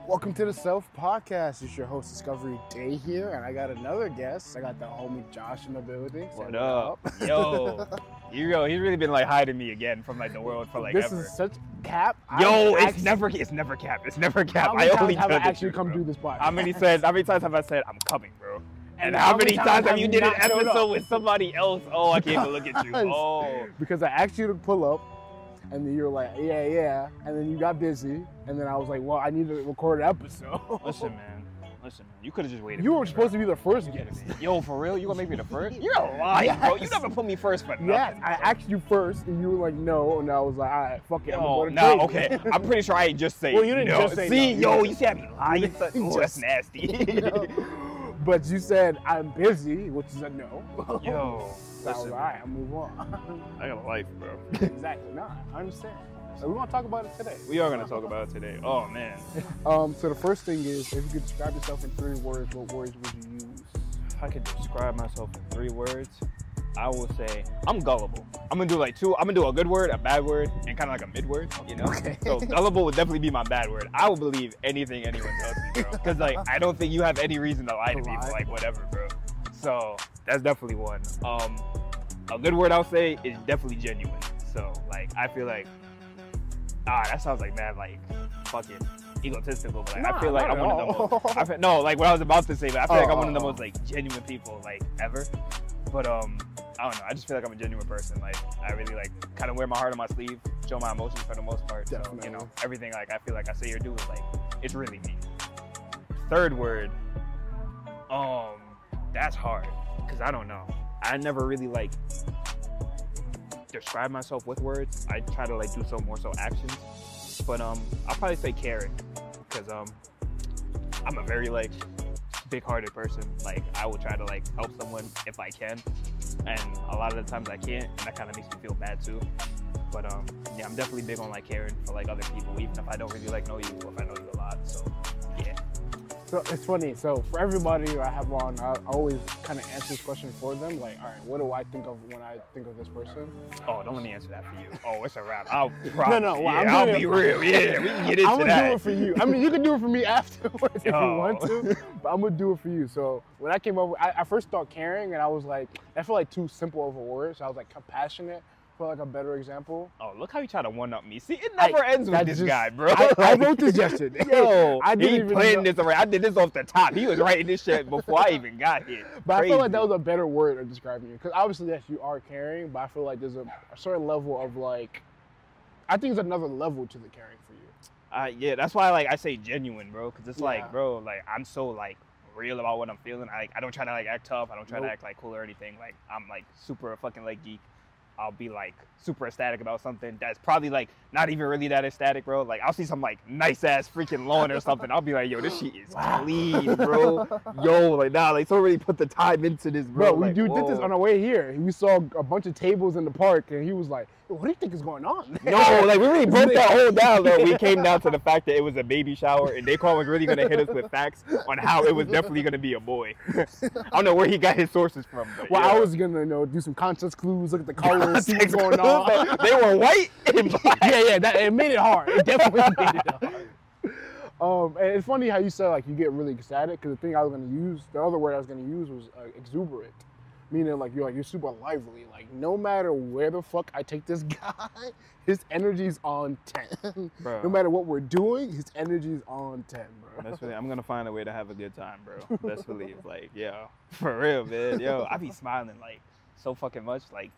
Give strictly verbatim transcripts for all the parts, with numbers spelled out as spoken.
Welcome to the Self Podcast. It's your host, Discovery Day here, and I got another guest. I got the homie Josh in the building. What up? up? Yo, you go. He's really been like hiding me again from like the world for like this ever. This is such cap. Yo, I it's actually, never, it's never cap. It's never cap. How many I times only have I actually truth, come bro. do this podcast? How many said? How many times have I said I'm coming, bro? And, And how, how many many times, times have you have did you an not showed episode up? with somebody else? Oh, I can't even look at you. Oh, because I asked you to pull up, and then you were like, yeah, yeah, and then you got busy, and then I was like, well, I need to record an episode. listen, man. Listen, man. You could have just waited. You for were me, supposed bro. to be the first guest. Yo, for real? You gonna make me the first? You're a liar, bro. You Yes. never put me first for nothing. Yes, I bro. asked you first, and you were like, no, and I was like, all right, fuck it, I'm Oh, gonna no, go to okay. I'm pretty sure I ain't just say Well, you didn't no. just say See, no. yo, you see how me lying? You Oh, that's just- nasty. No. But you said, I'm busy, which is a no. Yo, So I was listen, like, all right, I'll move on. I got a life, bro. Exactly, no, I understand. So we're gonna talk about it today. We are gonna talk about it today. Oh man. Um, so the first thing is, if you could describe yourself in three words, what words would you use? If I could describe myself in three words, I will say I'm gullible. I'm gonna do like two. I'm gonna do a good word, a bad word, and kind of like a mid word. You know. Okay. So gullible would definitely be my bad word. I will believe anything anyone tells me, bro. Because like I don't think you have any reason to lie to me for like whatever, bro. So that's definitely one. Um, a good word I'll say is definitely genuine. So like I feel like ah that sounds like mad like fucking egotistical, but like, Nah, I feel like not I'm at one of the all. most. I feel, no, like what I was about to say, but I feel Oh, like I'm one of the oh, most like genuine people like ever. But um, I don't know. I just feel like I'm a genuine person. Like I really like kind of wear my heart on my sleeve, show my emotions for the most part. So Definitely. you know, everything like I feel like I say or do is like it's really me. Third word, um, that's hard because I don't know. I never really like describe myself with words. I try to like do so more so actions. But um, I'll probably say caring because um, I'm a very like big-hearted person. Like I will try to like help someone if I can, and a lot of the times I can't, and that kind of makes me feel bad too. But um, yeah, I'm definitely big on like caring for like other people, even if I don't really like know you or if I know you a lot. So yeah. So it's funny. So for everybody who I have on, I always kind of answer this question for them. Like, all right, what do I think of when I think of this person? Oh, don't let me answer that for you. Oh, it's a wrap. I'll promise. No, no, well, yeah, I'm I'll doing be it- real. Yeah, we can get into I'm gonna that. do it for you. I mean, you can do it for me afterwards if you Oh. want to, but I'm gonna do it for you. So when I came up, with, I, I first thought caring, and I was like, I feel like too simple of a word. So I was like compassionate, for like a better example. Oh, look how you try to one-up me. See, it never I- ends with that this just- guy, bro. I, I wrote this yesterday. Yo, I didn't he even planned know- this already. I did this off the top. He was writing this shit before I even got here. But I Crazy. feel like that was a better word of describing you. Because obviously, yes, you are caring, but I feel like there's a, a certain level of like, I think there's another level to the caring for you. Uh, yeah, that's why like I say genuine, bro. Because it's Yeah. like, bro, like I'm so like real about what I'm feeling. I like I don't try to like act tough. I don't try Nope. to act like cool or anything. Like I'm like super fucking like geek. I'll be like super ecstatic about something that's probably like not even really that ecstatic, bro. Like I'll see some like nice ass freaking lawn or something. I'll be like, yo, this shit is clean, bro. Yo, like nah, like so really put the time into this, bro. Bro, we like, do did this whoa. on our way here. We saw a bunch of tables in the park, and he was like, "What do you think is going on?" No, like we really broke that whole down though. We came down to the fact that it was a baby shower and Daquan was really gonna hit us with facts on how it was definitely gonna be a boy. I don't know where he got his sources from. But Well, yeah. I was gonna, you know, do some context clues, look at the colors, see what's Context going on. clues, they were white and black. yeah, yeah, that it made it hard. It definitely made it hard. Um, and it's funny how you said like you get really ecstatic because the thing I was gonna use, the other word I was gonna use was uh, exuberant, meaning like you're like you're super lively. Like no matter where the fuck I take this guy, his energy's on ten. Bro. No matter what we're doing, his energy's on ten, bro. Best believe, I'm gonna find a way to have a good time, bro. Best believe, like, yo, for real, man. Yo, I be smiling like so fucking much, like,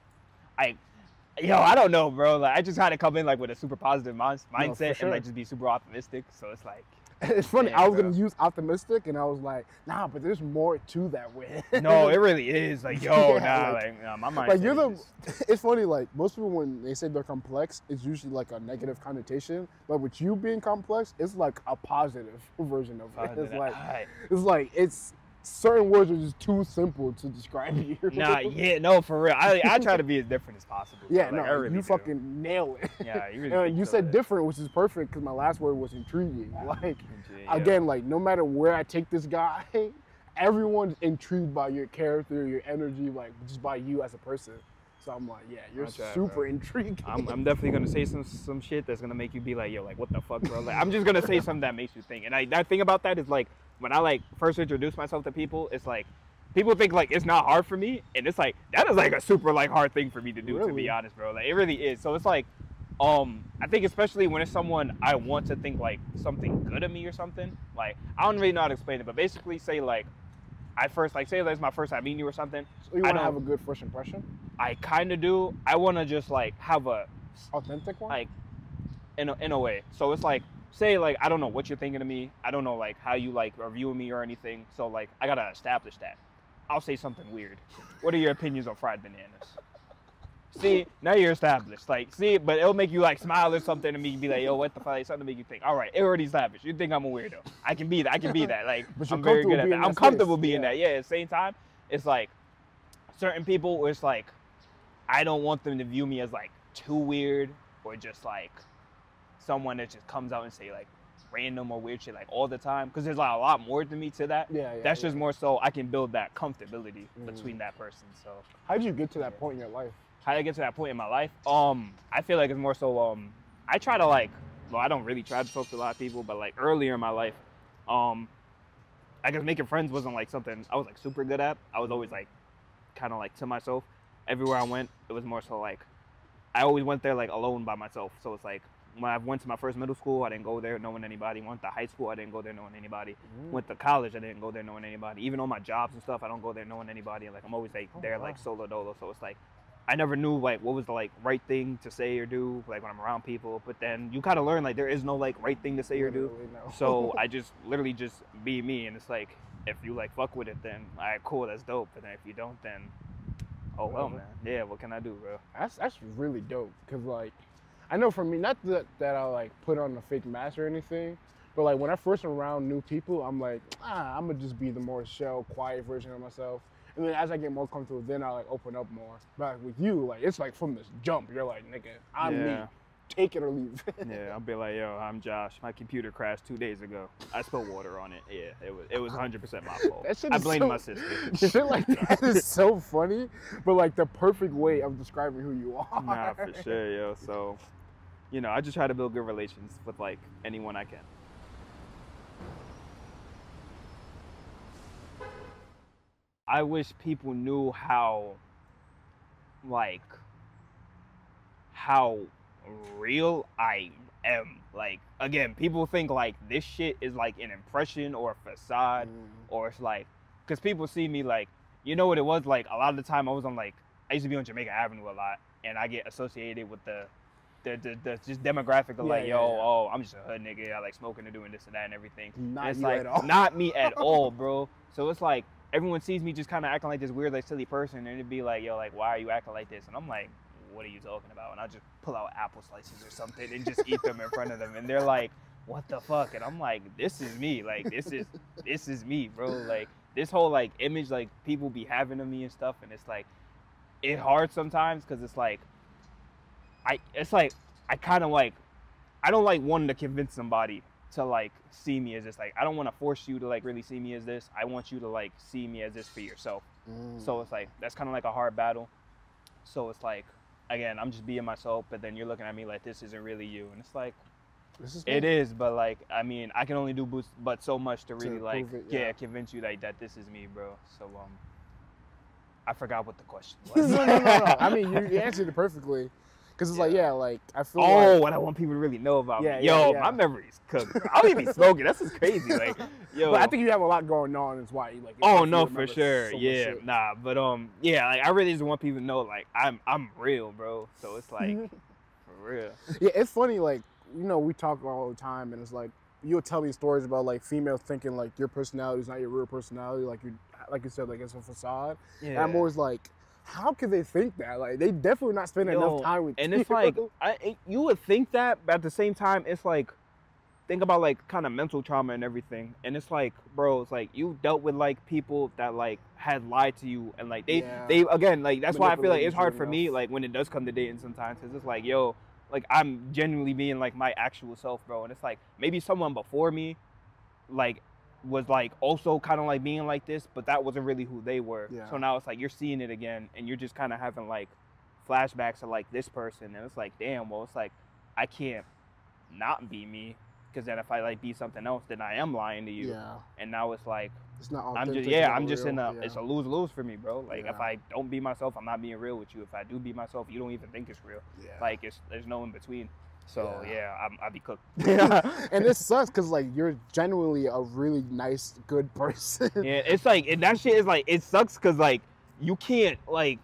I, yo, I don't know, bro. Like, I just kind of come in like with a super positive mind, No, for mindset sure. and like just be super optimistic. So it's like, It's funny. Yeah, I was bro. gonna use optimistic, and I was like, nah, but there's more to that way. no, it really is. Like, yo, Yeah, nah, like- like, nah, my mind. Like you're the. It's funny. Like most people, when they say they're complex, it's usually like a negative connotation. But with you being complex, it's like a positive version of it. It's like it's like it's certain words are just too simple to describe you. Nah, yeah, no, for real. I I try to be as different as possible. Yeah, bro. Like, I no, really you do. fucking nail it. Yeah, you really. And do you kill said it. different, which is perfect because my last word was intriguing. Like Yeah. again, like no matter where I take this guy, everyone's intrigued by your character, your energy, like just by you as a person. So I'm like, yeah, you're I'll try, super bro. intrigued. I'm, I'm definitely gonna say some some shit that's gonna make you be like, yo, like what the fuck, bro? Like I'm just gonna say something that makes you think. And I that thing about that is like when I like first introduce myself to people, it's like people think like it's not hard for me, and it's like that is like a super like hard thing for me to do, Really? to be honest, bro. Like it really is. So it's like, um, I think especially when it's someone I want to think like something good of me or something. Like I don't really know how to explain it, but basically say like I first like say that's my first time meeting you or something. So you I want to don't- have a good first impression, I kind of do. I want to just like have a authentic one. like in a, in a way. So it's like say like I don't know what you're thinking of me. I don't know like how you like are viewing me or anything. So like I gotta establish that. I'll say something weird. What are your opinions on fried bananas? See, now you're established. Like, see, but it'll make you like smile or something and me be like, yo, what the fuck? Like, something to make you think. All right, it already established. You think I'm a weirdo. I can be that. I can be that. Like, But you're I'm very comfortable good at being that. in I'm that comfortable space. being Yeah. that. Yeah, at the same time, it's like certain people where it's like, I don't want them to view me as like too weird or just like someone that just comes out and say like random or weird shit like all the time. Because there's like a lot more to me to that. Yeah, yeah. That's yeah. just more so I can build that comfortability Mm. between that person. So How did you get to that point in your life? how did I get to that point in my life? Um, I feel like it's more so um, I try to like, well, I don't really try to talk to a lot of people, but like earlier in my life, um, I guess making friends wasn't like something I was like super good at. I was always like, kind of like to myself. Everywhere I went, it was more so like, I always went there like alone by myself. So it's like when I went to my first middle school, I didn't go there knowing anybody. Went to high school, I didn't go there knowing anybody. Mm. Went to college, I didn't go there knowing anybody. Even on my jobs and stuff, I don't go there knowing anybody. Like I'm always like Oh, there wow. like solo dolo. So it's like I never knew like what was the like right thing to say or do like when I'm around people. But then you kind of learn like there is no like right thing to say or do. Literally, no. So I just literally just be me, and it's like if you like fuck with it, then all right, cool, that's dope. And then if you don't, then oh well, Whatever. man. Yeah, what can I do, bro? That's that's really dope. Cause like, I know for me, not that that I like put on a fake mask or anything, but like when I first around new people, I'm like, ah, I'm gonna just be the more shell, quiet version of myself. And then as I get more comfortable, then I like open up more. But like, with you, like it's like from this jump, you're like, nigga, I'm me. Yeah. Take it or leave. Yeah, I'll be like, yo, I'm Josh. My computer crashed two days ago. I spilled water on it. Yeah, it was it was one hundred percent my fault. That shit I is blame so- my sister. Shit like that is so funny, but like the perfect way of describing who you are. Nah, for sure, yo. So, you know, I just try to build good relations with like anyone I can. I wish people knew how, like, how real I am. Like, again, people think like this shit is like an impression or a facade, Mm. or it's like, because people see me like, you know what it was like. A lot of the time, I was on like, I used to be on Jamaica Avenue a lot, and I get associated with the, the, the, the just demographic of Yeah, like, yeah, yo, yeah. oh, I'm just a hood nigga. I like smoking and doing this and that and everything. Not And it's you like at all. not me at all, bro. So it's like everyone sees me just kind of acting like this weird, like silly person, and it'd be like, yo, like, why are you acting like this? And I'm like, what are you talking about? And I just pull out apple slices or something and just eat them in front of them, and they're like, what the fuck? And I'm like, this is me. Like, this is this is me, bro. Like, this whole like image like people be having of me and stuff, and it's like, it's hard sometimes because it's like, I it's like I kind of like, I don't like wanting to convince somebody to like see me as this. Like, I don't want to force you to like really see me as this. I want you to like see me as this for yourself. Mm. So it's like that's kind of like a hard battle. So it's like, again, I'm just being myself, but then you're looking at me like this isn't really you, and it's like, This is it me. is, but like, I mean, I can only do boost, but so much to really like, prove it, yeah. yeah. convince you like that this is me, bro. So um, I forgot what the question no, was. no, no, no. I mean, you, you answered it perfectly. Because it's like, Yeah. yeah, like, I feel Oh, like. what I want people to really know about Yeah, me. yeah, Yo, yeah. my memory's cooked. Bro. I don't even be smoking. That's just crazy. Like, yo. But I think you have a lot going on. Is why you like. Oh you no, for remember sure. so much Yeah, shit. nah, but um, yeah, like I really just want people to know, like, I'm I'm real, bro. So it's like, for real. Yeah, it's funny. Like, you know, we talk all the time, and it's like you'll tell me stories about like females thinking like your personality is not your real personality. Like you, like you said, like it's a facade. And I'm always like, how could they think that? Like, they definitely not spending Yo, enough time with and you. it's like, I it, you would think that, but at the same time, it's like, think about like kind of mental trauma and everything, and it's like, bro, it's like you dealt with like people that like had lied to you, and like they Yeah. they again like that's why I feel like it's Manipulated hard you for me enough. like when it does come to dating sometimes, because it's like, yo, like I'm genuinely being like my actual self, bro, and it's like maybe someone before me, like was like also kind of like being like this, but that wasn't really who they were. Yeah. So now it's like you're seeing it again, and you're just kind of having like flashbacks to like this person, and it's like, damn, well, it's like I can't not be me, because then if I like be something else, then I am lying to you. Yeah. And now it's like It's not I'm authentic. just yeah, not I'm just real. in a yeah. it's a lose lose for me, bro. Like if Yeah. I don't be myself, I'm not being real with you. If I do be myself, you don't even think it's real. Yeah. Like it's there's no in between. So Yeah. yeah, I'm, I'll be cooked. And this sucks because like you're genuinely a really nice, good person. Yeah, it's like and that shit is like it sucks because like you can't like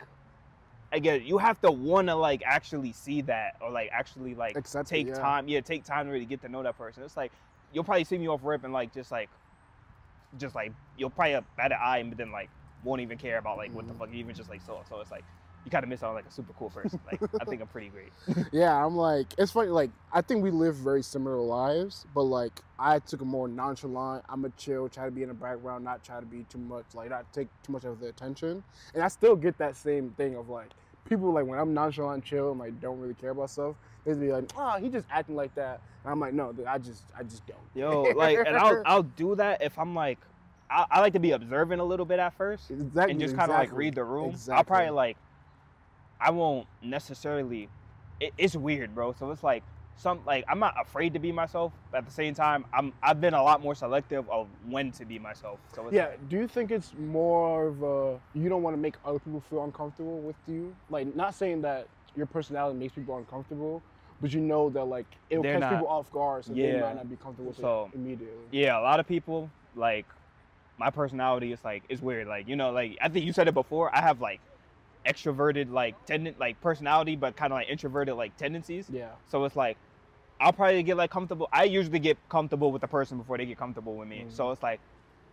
I guess you have to want to like actually see that or like actually like Accept it, take yeah. time yeah take time to really get to know that person. It's like you'll probably see me off rip and like just like just like you'll probably have bat an eye but then like won't even care about like what the Mhm. fuck you even just like so so it's like you kind of miss out on like a super cool person. Like I think I'm pretty great. Yeah, I'm like, it's funny. Like, I think we live very similar lives, but like, I took a more nonchalant. I'm a chill, try to be in the background, not try to be too much, like, not take too much of the attention. And I still get that same thing of like, people like when I'm nonchalant, chill, and like don't really care about stuff, they be like, oh, he just acting like that. And I'm like, no, I just, I just don't. Yo, like, and I'll I'll do that if I'm like, I, I like to be observant a little bit at first Exactly, and just kind of like exactly, read the room. I'll exactly. probably like, I won't necessarily. It, it's weird, bro. So it's like some like I'm not afraid to be myself, but at the same time, I'm I've been a lot more selective of when to be myself. So it's Yeah, like, do you think it's more of a, you don't want to make other people feel uncomfortable with you? Like, not saying that your personality makes people uncomfortable, but you know that like it'll They're catch not- people off guard, so they yeah. might not be comfortable with So, it immediately. yeah, a lot of people like my personality is like it's weird. Like you know, like I think you said it before. I have like extroverted like tendent like personality, but kind of like introverted like tendencies. Yeah. So it's like I'll probably get like comfortable. I usually get comfortable with the person before they get comfortable with me. Mhm. So it's like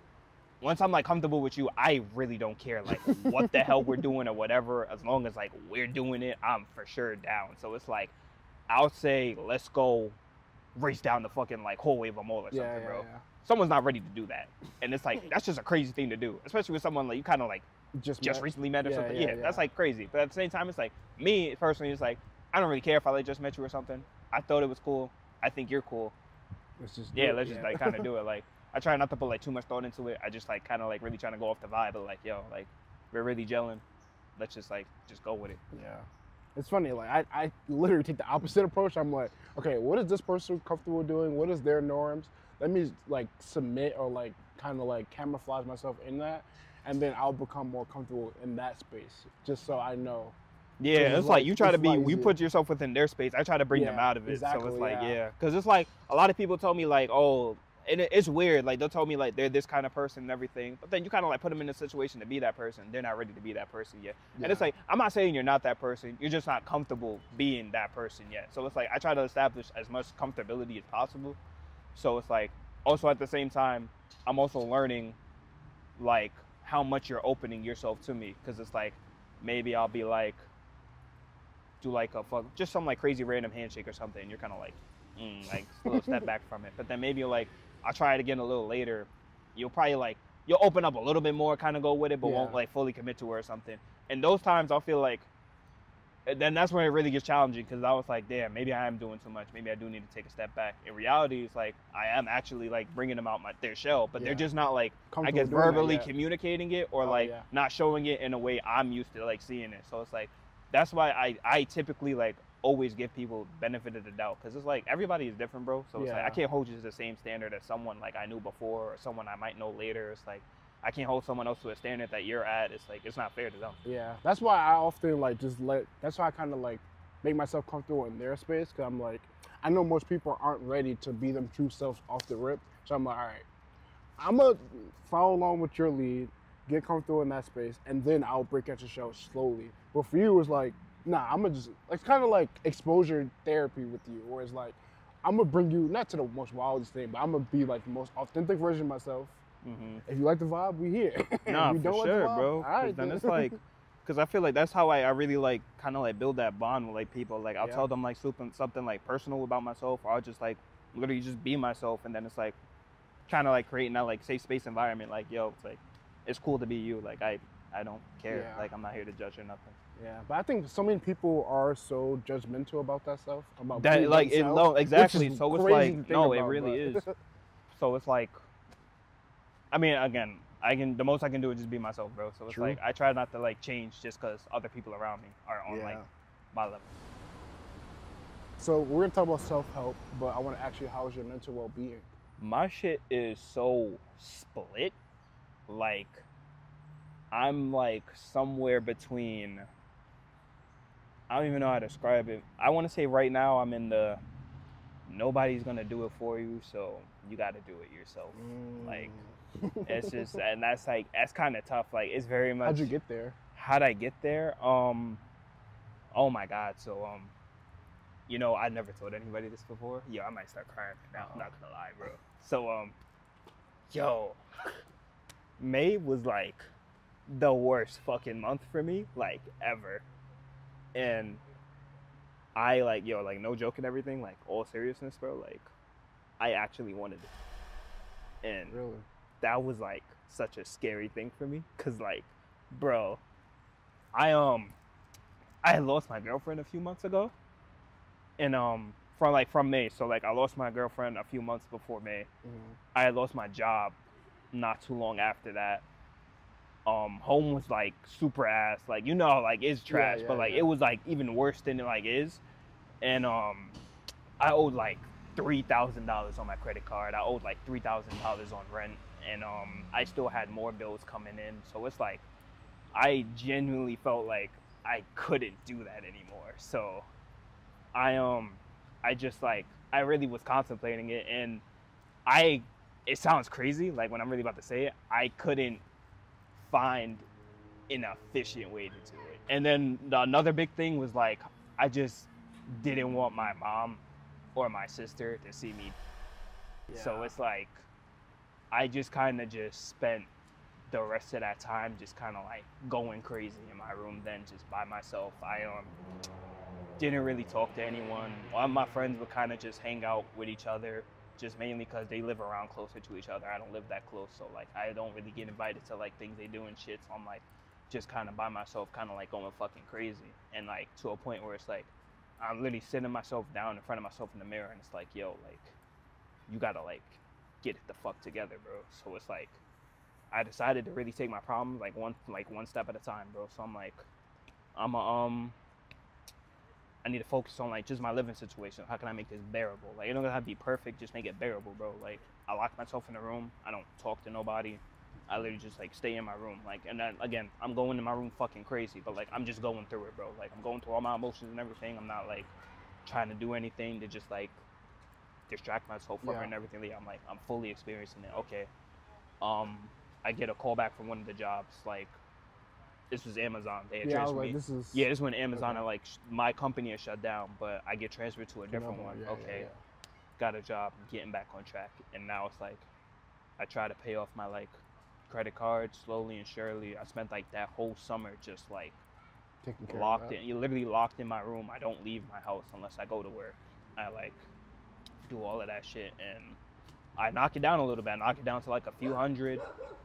once I'm like comfortable with you, I really don't care like what the hell we're doing or whatever. As long as like we're doing it, I'm for sure down. So it's like I'll say let's go race down the fucking like hallway of a mall or something, Yeah, yeah, bro. yeah. Someone's not ready to do that, and it's like that's just a crazy thing to do, especially with someone like you kind of like Just, just met- recently met or Yeah, something. yeah, Yeah, yeah. that's like crazy. But at the same time, it's like me personally, it's like I don't really care if I like just met you or something. I thought it was cool. I think you're cool. Let's just do Yeah, it, let's just yeah. like kind of do it. Like I try not to put like too much thought into it. I just like kind of like really trying to go off the vibe of like, yo, like we're really gelling. Let's just like just go with it. Yeah. It's funny, like I, I literally take the opposite approach. I'm like, okay, what is this person comfortable doing? What is their norms? Let me like submit or like kind of like camouflage myself in that, and then I'll become more comfortable in that space, just so I know. Yeah, it's it's like- like you try it's to be, a lot you easier. put yourself within their space. I try to bring them Yeah, out of it. so exactly, it's like, yeah. yeah. Because it's like, a lot of people tell me like, oh, and it, it's weird. Like they'll tell me like they're this kind of person and everything. But then you kind of like put them in a situation to be that person. They're not ready to be that person yet. And it's Yeah. like, I'm not saying you're not that person. You're just not comfortable being that person yet. So it's like, I try to establish as much comfortability as possible. So it's like, also at the same time, I'm also learning like how much you're opening yourself to me. Because it's like, maybe I'll be like, do like a fuck, just some like crazy random handshake or something. And you're kind of like, mm, like a little step back from it. But then maybe like, I'll try it again a little later. You'll probably like, you'll open up a little bit more, kind of go with it, but Yeah. won't like fully commit to it or something. And those times I'll feel like, and then that's when it really gets challenging because I was like, damn, maybe I am doing too much. Maybe I do need to take a step back. In reality, it's like I am actually like bringing them out my their shell, but they're Yeah. just not like I Comfortable guess doing that verbally yet. communicating it or Oh, like yeah. not showing it in a way I'm used to like seeing it. So it's like that's why I I typically like always give people benefit of the doubt because it's like everybody is different, bro. So it's like I Yeah. can't hold you to the same standard as someone like I knew before or someone I might know later. It's like I can't hold someone else to a standard that you're at. It's like it's not fair to them. Yeah, that's why I often like just let. That's why I kind of like make myself comfortable in their space because I'm like, I know most people aren't ready to be them true selves off the rip. So I'm like, all right, I'm gonna follow along with your lead, get comfortable in that space, and then I'll break out your shell slowly. But for you, it's like, nah, I'm gonna just. It's kind of like exposure therapy with you, where it's like, I'm gonna bring you not to the most wildest thing, but I'm gonna be like the most authentic version of myself. Mm-hmm. If you like the vibe, we here. Nah, If you for don't like the sure, vibe, bro. all 'Cause right, then it's like, because I feel like that's how I, I really like kind of like build that bond with like people. Like I'll Yeah. tell them like something something like personal about myself, or I'll just like literally just be myself, and then it's like kind of like creating that like safe space environment. Like yo, it's like it's cool to be you. Like I I don't care. Yeah. Like I'm not here to judge or nothing. Yeah, but I think so many people are so judgmental about that stuff. About That being like it themselves, no which exactly. is So it's crazy like to think no, it about, really but- is. So it's like, I mean, again, I can, the most I can do is just be myself, bro. So it's True. like, I try not to like change just because other people around me are on Yeah. like my level. So we're gonna talk about self-help, but I want to ask you, how is your mental well-being? My shit is so split. Like, I'm like somewhere between, I don't even know how to describe it. I want to say right now I'm in the, nobody's gonna do it for you, so you got to do it yourself. Mm. Like, it's just, and that's like, that's kind of tough. Like, it's very much. How'd you get there? How'd I get there? Um, oh my God. So, um, you know, I never told anybody this before. Yo, I might start crying right now. I'm not gonna lie, bro. So, um, yo, May was like the worst fucking month for me, like ever. And I like, yo, like no joke and everything, like all seriousness, bro. Like, I actually wanted it, and Really? that was like such a scary thing for me, cause like, bro, I um, I had lost my girlfriend a few months ago. And um, from like from May, so like I lost my girlfriend a few months before May. Mm-hmm. I had lost my job not too long after that. Um, home was like super ass, like you know, like it's trash, Yeah, yeah, but like yeah. it was like even worse than it like is. And um, I owed like three thousand dollars on my credit card. I owed like three thousand dollars on rent, and um, I still had more bills coming in. So it's like I genuinely felt like I couldn't do that anymore. So. I um I just like I really was contemplating it, and I it sounds crazy, like when I'm really about to say it, I couldn't find an efficient way to do it. And then the, another big thing was like I just didn't want my mom or my sister to see me. Yeah. So it's like I just kind of just spent the rest of that time just kind of like going crazy in my room, then just by myself. I um didn't really talk to anyone. All my friends would kind of just hang out with each other, just mainly because they live around closer to each other. I don't live that close, so like I don't really get invited to like things they do and shit. So I'm like just kind of by myself, kind of like going fucking crazy, and like to a point where it's like I'm literally sitting myself down in front of myself in the mirror, and it's like, yo, like you gotta like get it the fuck together, bro. So it's like I decided to really take my problem like one like one step at a time, bro. So I'm like, I'm a um. I need to focus on like just my living situation. How can I make this bearable? Like it don't have to be perfect, just make it bearable, bro. Like I lock myself in a room. I don't talk to nobody. I literally just like stay in my room. Like, and then again, I'm going in my room fucking crazy, but like I'm just going through it, bro. Like I'm going through all my emotions and everything. I'm not like trying to do anything to just like distract myself from Yeah. it and everything. Yeah, I'm like I'm fully experiencing it. Okay. Um, I get a call back from one of the jobs. Like this was Amazon. They had Yeah, I was transferred like, me. this is. Yeah, this is when Amazon Okay. are like, sh- my company is shut down, but I get transferred to a different Another one. Yeah, okay, yeah, got a job, getting back on track. And now it's like, I try to pay off my like credit card slowly and surely. I spent like that whole summer just like yeah. Taking care locked of that. in. You literally locked in my room. I don't leave my house unless I go to work. I like do all of that shit, and I knock it down a little bit. I knock it down to like a few hundred.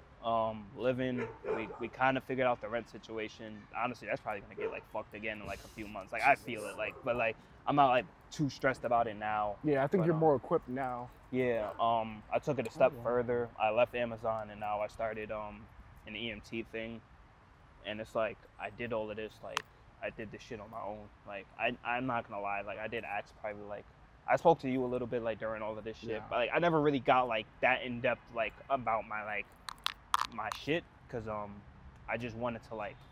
Um, living, we, we kind of figured out the rent situation. Honestly, that's probably gonna get like fucked again in like a few months. Like I feel it, like, but like I'm not like too stressed about it now. Yeah, I think But, you're um, more equipped now. Yeah, um, I took it a step Oh, wow. further. I left Amazon and now I started um an E M T thing, and it's like I did all of this, like I did this shit on my own. Like I I'm not gonna lie, like I did ask probably like I spoke to you a little bit like during all of this shit, Yeah. but like I never really got like that in depth like about my like my shit, because um I just wanted to like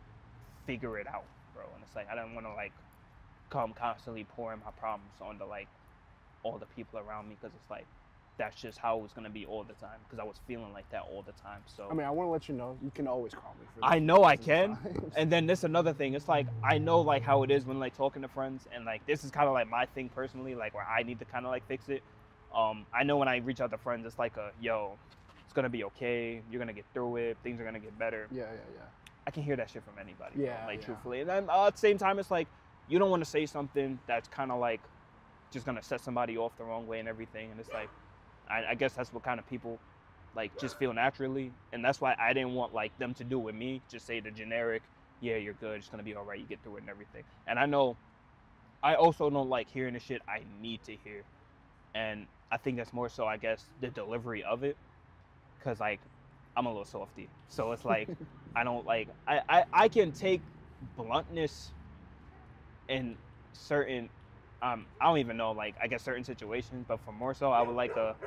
figure it out, bro. And it's like I didn't want to like come constantly pouring my problems onto like all the people around me, because it's like that's just how it was gonna be all the time, because I was feeling like that all the time. So I mean, I want to let you know, you can always call me for I this. know I This is can. fine. And then this another thing, it's like I know like how it is when like talking to friends, and like this is kind of like my thing personally, like where I need to kind of like fix it. Um, I know when I reach out to friends, it's like a yo, it's gonna be okay. You're gonna get through it. Things are gonna get better. Yeah, yeah, yeah. I can hear that shit from anybody. bro, Yeah, like yeah. truthfully. And then uh, at the same time, it's like you don't want to say something that's kind of like just gonna set somebody off the wrong way and everything. And it's like I, I guess that's what kind of people like just feel naturally, and that's why I didn't want like them to do with me. Just say the generic, yeah, you're good. It's gonna be all right. You get through it and everything. And I know I also don't like hearing the shit I need to hear, and I think that's more so I guess the delivery of it. Cause like I'm a little softy. So it's like, I don't like, I, I, I can take bluntness in certain, um, I don't even know, like, I guess certain situations, but for more so, I would like a,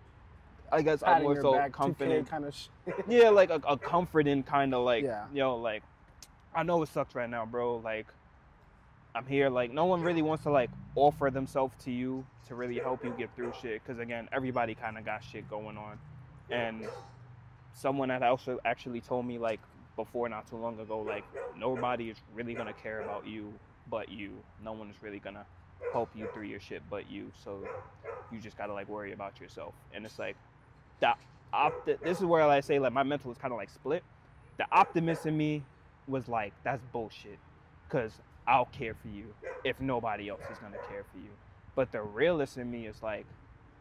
I guess I'm more so confident. Kind of shit. Yeah, like a, a comforting kind of like, Yeah. you know, like, I know it sucks right now, bro. Like, I'm here. Like, no one really wants to like offer themselves to you to really help you get through shit. Because again, everybody kind of got shit going on. And someone had also actually told me like before, not too long ago, like nobody is really gonna care about you but you. No one is really gonna help you through your shit but you. So you just gotta like worry about yourself. And it's like the opti- This is where I say like my mental is kind of like split. The optimist in me was like, that's bullshit, because I'll care for you if nobody else is gonna care for you. But the realist in me is like,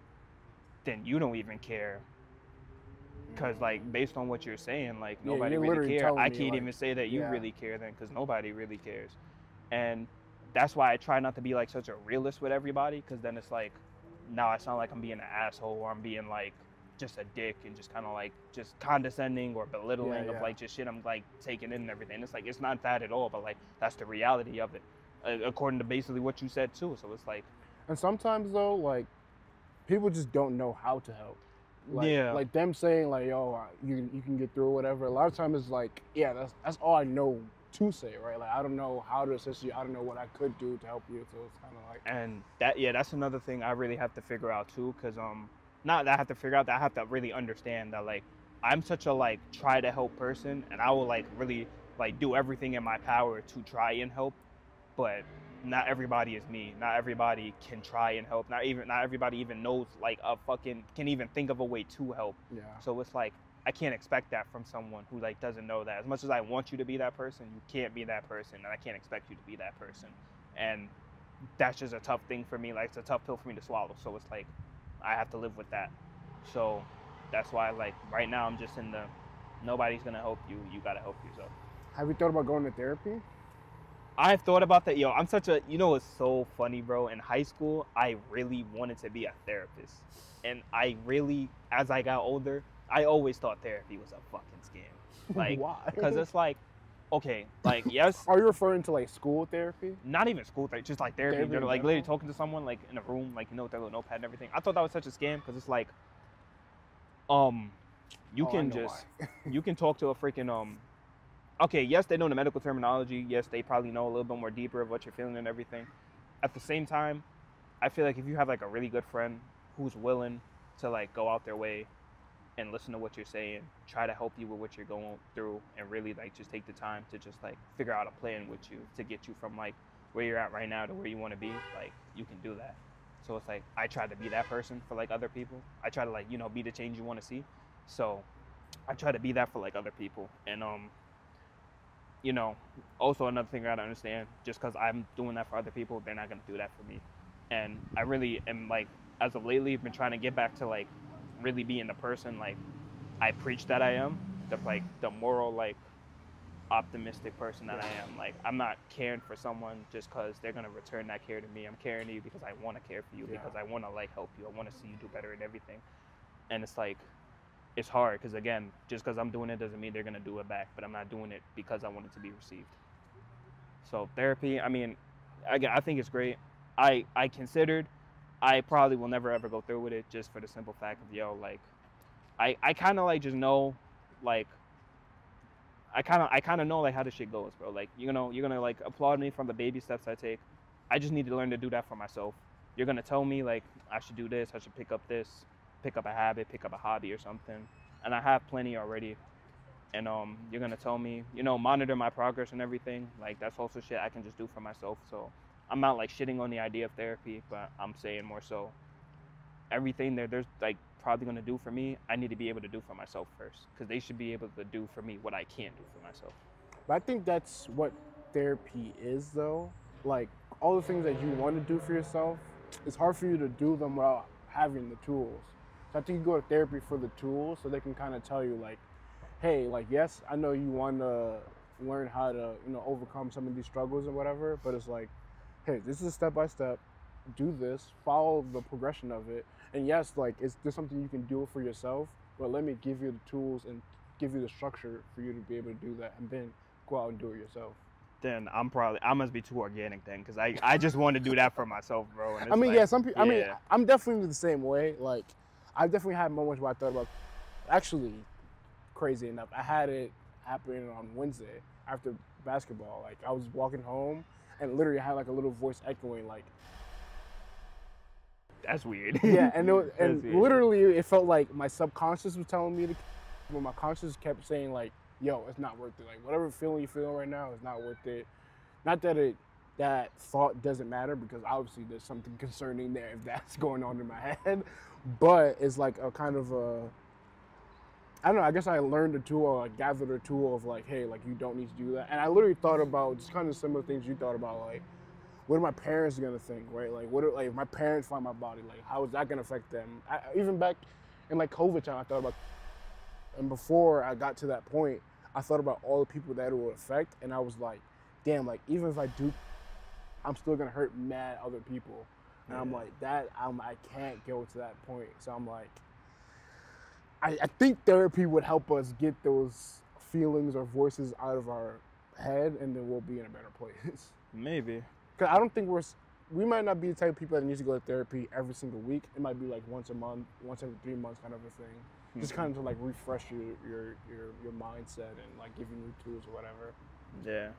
then you don't even care, because like based on what you're saying, like Yeah, nobody you're really literally cares. telling I me, can't like, even say that you yeah. really care then, because nobody really cares. And that's why I try not to be like such a realist with everybody, because then it's like, now I sound like I'm being an asshole, or I'm being like just a dick and just kind of like just condescending or belittling Yeah, of yeah. like just shit I'm like taking in and everything. It's like, it's not that at all, but like that's the reality of it, uh, according to basically what you said too. So it's like, And sometimes though, like people just don't know how to help. Like, yeah, like them saying like, "Yo, uh, you you can get through whatever." A lot of times it's like, yeah, that's that's all I know to say, right? Like I don't know how to assist you. I don't know what I could do to help you. So it's kind of like, and that, yeah, that's another thing I really have to figure out too, because um not that I have to figure out, that I have to really understand that like I'm such a like try to help person, and I will like really like do everything in my power to try and help, but not everybody is me. Not everybody can try and help. Not even not everybody even knows like a fucking can even think of a way to help. yeah, So it's like I can't expect that from someone who like doesn't know that. As much as I want you to be that person, you can't be that person, and I can't expect you to be that person. And that's just a tough thing for me. Like it's a tough pill for me to swallow. So it's like I have to live with that. So that's why like right now I'm just in the nobody's gonna help you. You gotta help yourself. have you thought about going to therapy? I've thought about that. Yo, I'm such a, you know, it's so funny, bro. In high school, I really wanted to be a therapist. And I really, as I got older, I always thought therapy was a fucking scam. Like, Why? because it's like, okay, like, yes. Are you referring to like school therapy? Not even school therapy, just like therapy. Therapy You're in like literally general? talking to someone like in a room, like, you know, with their little notepad and everything. I thought that was such a scam because it's like, um, you Oh, I can know just, why. you can talk to a freaking, um, okay, yes, they know the medical terminology. Yes, they probably know a little bit more deeper of what you're feeling and everything. At the same time, I feel like if you have like a really good friend who's willing to like go out their way and listen to what you're saying, try to help you with what you're going through, and really like just take the time to just like figure out a plan with you to get you from like where you're at right now to where you want to be, like you can do that. So it's like I try to be that person for like other people. I try to like, you know, be the change you want to see. So I try to be that for like other people. And um you know, also another thing I gotta understand, just because I'm doing that for other people, they're not gonna do that for me. And I really am like, as of lately, been trying to get back to like really being the person like I preach that I am, the like the moral like optimistic person that I am. Like I'm not caring for someone just because they're gonna return that care to me. I'm caring to you because I want to care for you, Yeah. because I want to like help you. I want to see you do better in everything. And it's like, it's hard because again, just because I'm doing it doesn't mean they're gonna do it back. But I'm not doing it because I want it to be received. So therapy, I mean, I, I think it's great. I I considered, I probably will never ever go through with it, just for the simple fact of, yo, like, I I kind of like just know, like, I kind of I kind of know like how this shit goes, bro. Like, you know, you're gonna like applaud me from the baby steps I take. I just need to learn to do that for myself. You're gonna tell me like I should do this, I should pick up this, pick up a habit, pick up a hobby or something, and I have plenty already. And um, you're gonna tell me, you know, monitor my progress and everything. Like that's also shit I can just do for myself. So I'm not like shitting on the idea of therapy, but I'm saying more so everything that there's like probably gonna do for me, I need to be able to do for myself first, because they should be able to do for me what I can't do for myself. But I think that's what therapy is, though. Like all the things that you want to do for yourself, it's hard for you to do them without having the tools. So I think you go to therapy for the tools, so they can kind of tell you like, hey, like yes, I know you want to learn how to, you know, overcome some of these struggles and whatever, but it's like, hey, this is step by step. Do this, follow the progression of it, and yes, like, is this something you can do for yourself? But let me give you the tools and give you the structure for you to be able to do that, and then go out and do it yourself. Then I'm probably I must be too organic then, because I, I just want to do that for myself, bro. And I mean, like, yeah, some people. yeah. I mean, I'm definitely the same way. Like, I definitely had moments where I thought about. Actually, crazy enough, I had it happen on Wednesday after basketball. Like, I was walking home, and literally I had like a little voice echoing, like. That's weird. Yeah, and it was, and weird. literally it felt like my subconscious was telling me to, but my conscious kept saying like, "Yo, it's not worth it. Like, whatever feeling you're feeling right now is not worth it." Not that it that thought doesn't matter, because obviously there's something concerning there if that's going on in my head, but it's like a kind of a. I don't know. I guess I learned a tool, or like gathered a tool of like, hey, like you don't need to do that. And I literally thought about just kind of similar things you thought about, like. What are my parents gonna think, right? Like, what are, like if my parents find my body, like how is that gonna affect them? I, even back in like COVID time, I thought about, and before I got to that point, I thought about all the people that it would affect, and I was like, damn, like even if I do, I'm still gonna hurt mad other people, and yeah. I'm like that, I'm I can't go to that point. So I'm like, I, I think therapy would help us get those feelings or voices out of our head, and then we'll be in a better place. Maybe. Because I don't think we're, we might not be the type of people that need to go to therapy every single week. It might be like once a month, once every three months kind of a thing. Mm-hmm. Just kind of to like refresh your, your, your, your mindset and like give you new tools or whatever. Yeah.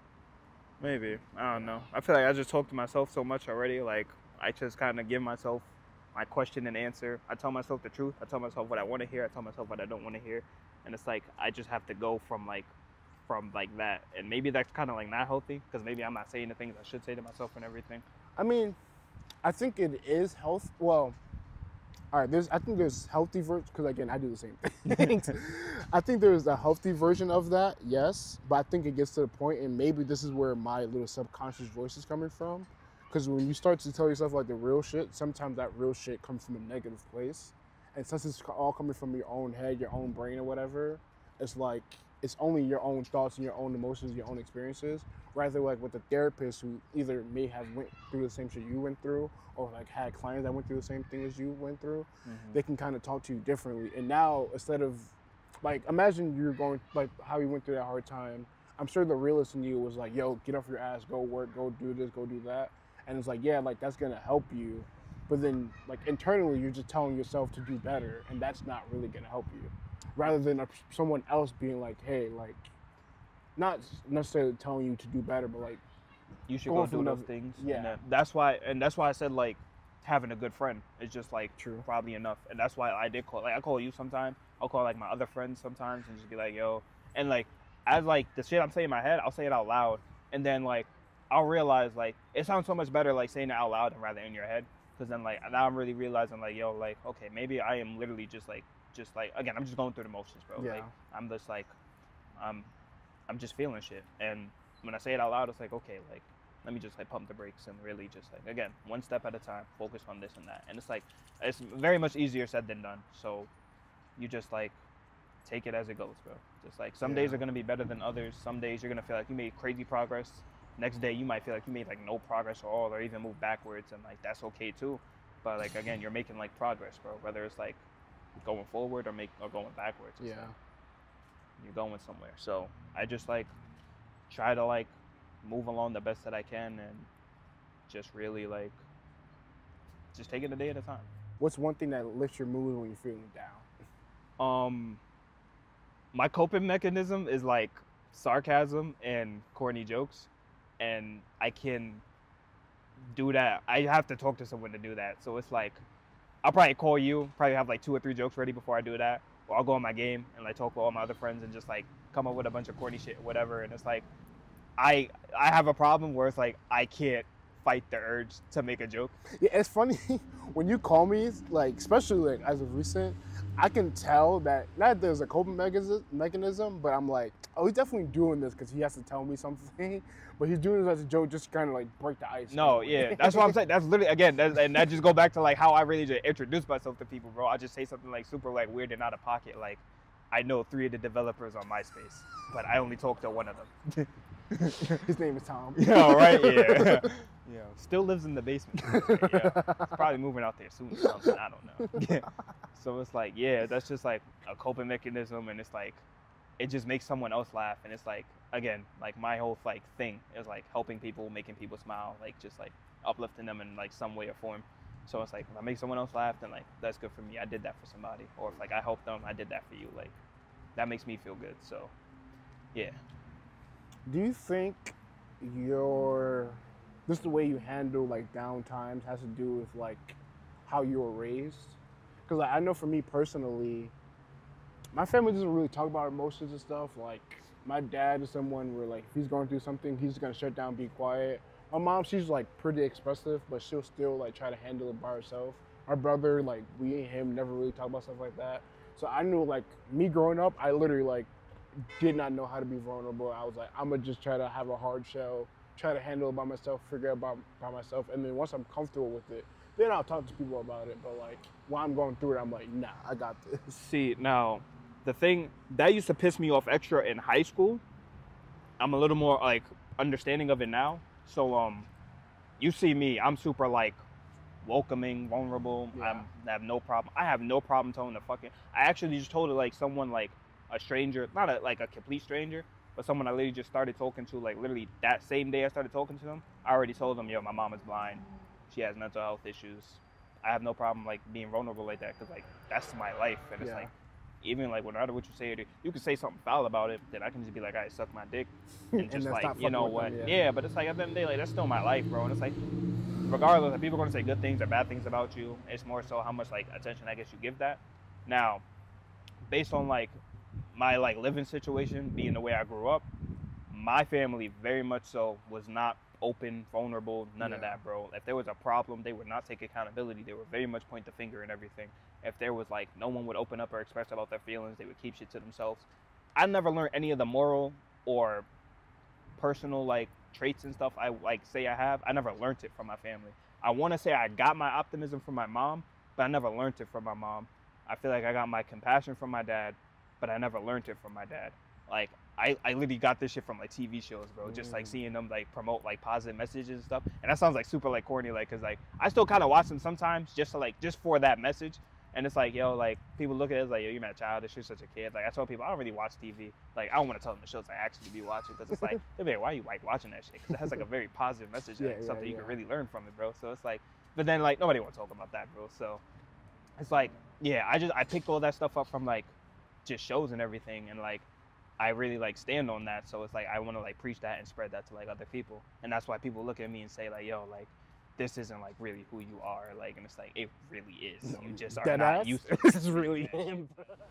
Maybe. I don't know. I feel like I just talk to myself so much already. Like, I just kind of give myself my question and answer. I tell myself the truth. I tell myself what I want to hear. I tell myself what I don't want to hear. And it's like, I just have to go from like, from like that, and maybe that's kind of like not healthy, because maybe I'm not saying the things I should say to myself and everything. I mean, I think it is health. Well, all right, there's I think there's healthy version, because again I do the same things. I think there's a healthy version of that, yes, but I think it gets to the point, and maybe this is where my little subconscious voice is coming from, because when you start to tell yourself like the real shit, sometimes that real shit comes from a negative place, and since it's all coming from your own head, your own brain or whatever, it's like. It's only your own thoughts and your own emotions, your own experiences, rather like with a therapist who either may have went through the same shit you went through, or like had clients that went through the same thing as you went through. Mm-hmm. They can kind of talk to you differently. And now instead of like, imagine you're going like how you went through that hard time. I'm sure the realist in you was like, yo, get off your ass, go work, go do this, go do that. And it's like, yeah, like that's gonna help you. But then like internally, you're just telling yourself to do better, and that's not really gonna help you. Rather than a, someone else being like, hey, like, not necessarily telling you to do better, but like, you should go do another, those things. Yeah, and that's why, and that's why I said like, having a good friend is just like true, probably enough. And that's why I did call, like, I call you sometimes. I'll call like my other friends sometimes and just be like, yo, and like, as like the shit I'm saying in my head, I'll say it out loud, and then like, I'll realize like it sounds so much better like saying it out loud than rather in your head, because then like now I'm really realizing like, yo, like okay, maybe I am literally just like. Just like again, I'm just going through the motions, bro. Yeah. Like I'm just like, I'm, I'm just feeling shit. And when I say it out loud, it's like okay, like let me just like pump the brakes and really just like again, one step at a time, focus on this and that. And it's like it's very much easier said than done. So you just like take it as it goes, bro. Just like some yeah. days are gonna be better than others. Some days you're gonna feel like you made crazy progress. Next day you might feel like you made like no progress at all, or even move backwards, and like that's okay too. But like again, you're making like progress, bro. Whether it's like going forward or make or going backwards. Yeah. Like you're going somewhere. So I just like try to like move along the best that I can, and just really like just take it a day at a time. What's one thing that lifts your mood when you're feeling down? Um my coping mechanism is like sarcasm and corny jokes, and I can do that. I have to talk to someone to do that. So it's like I'll probably call you, probably have like two or three jokes ready before I do that. Or I'll go on my game and like talk with all my other friends and just like come up with a bunch of corny shit or whatever. And it's like, I I have a problem where it's like, I can't fight the urge to make a joke. Yeah, it's funny when you call me, like, especially like as of recent, I can tell that not that there's a coping mechanism, but I'm like, oh, he's definitely doing this because he has to tell me something, but he's doing this as a joke just to kind of like break the ice. No, yeah, that's what I'm saying. That's literally, again, that's, and that just go back to like how I really just introduce myself to people, bro. I just say something like super like weird and out of pocket. Like, I know three of the developers on MySpace, but I only talk to one of them. His name is Tom. Yeah, right, yeah. Yeah, still lives in the basement. Yeah, he's probably moving out there soon or something. I don't know. Yeah. So it's like, yeah, that's just like a coping mechanism, and it's like it just makes someone else laugh. And it's like, again, like my whole like thing is like helping people, making people smile, like just like uplifting them in like some way or form. So it's like, if I make someone else laugh, then like that's good for me. I did that for somebody. Or if like I helped them, I did that for you. Like that makes me feel good. So yeah. Do you think your just the way you handle like down times has to do with like how you were raised? Because like, I know for me personally, my family doesn't really talk about emotions and stuff. Like my dad is someone where like if he's going through something, he's just gonna shut down, be quiet. My mom, she's like pretty expressive, but she'll still like try to handle it by herself. My brother, like we and him never really talk about stuff like that. So I knew like me growing up, I literally like did not know how to be vulnerable. I was like, I'm gonna just try to have a hard shell, try to handle it by myself, figure it out by, by myself. And then once I'm comfortable with it, then I'll talk to people about it. But like while I'm going through it, I'm like, nah, I got this. See, now the thing that used to piss me off extra in high school, I'm a little more like understanding of it now. So um, you see me, I'm super like welcoming, vulnerable. Yeah. I'm, I have no problem. I have no problem telling the fucking. I actually just told it like someone like a stranger, not a, like a complete stranger, but someone I literally just started talking to. Like literally that same day I started talking to them, I already told them, yo, my mom is blind. She has mental health issues. I have no problem like being vulnerable like that because like that's my life, and it's yeah. like. Even like no matter what you say, you can say something foul about it, then I can just be like, all right, suck my dick, and just and like, you know what? Them, yeah. yeah, but it's like at the end of the day, like that's still my life, bro. And it's like, regardless, if people are gonna say good things or bad things about you, it's more so how much like attention I guess you give that. Now, based on like my like living situation, being the way I grew up, my family very much so was not open, vulnerable, none yeah. of that, bro. If there was a problem, they would not take accountability. They would very much point the finger and everything. If there was like no one would open up or express about their feelings, they would keep shit to themselves. I never learned any of the moral or personal like traits and stuff I like say I have. I never learned it from my family. I want to say I got my optimism from my mom, but I never learned it from my mom. I feel like I got my compassion from my dad, but I never learned it from my dad. Like I, I literally got this shit from like T V shows, bro. Mm. Just like seeing them like promote like positive messages and stuff. And that sounds like super like corny, like, cause like I still kind of watch them sometimes just to like just for that message. And it's like, yo, like people look at it as like, yo, you're mad childish, you're such a kid. Like I tell people I don't really watch T V. Like I don't want to tell them the shows I actually be watching, because it's like, they'll be like, why are you like watching that shit? Because it has like a very positive message, and yeah, yeah, something yeah. you can really learn from it, bro. So it's like, but then like nobody wants to talk about that, bro. So it's like, yeah, I just I picked all that stuff up from like just shows and everything, and like I really like stand on that. So it's like I want to like preach that and spread that to like other people, and that's why people look at me and say like, yo, like this isn't like really who you are, like, and it's like it really is. You just are Dead not ass? used to This is really him.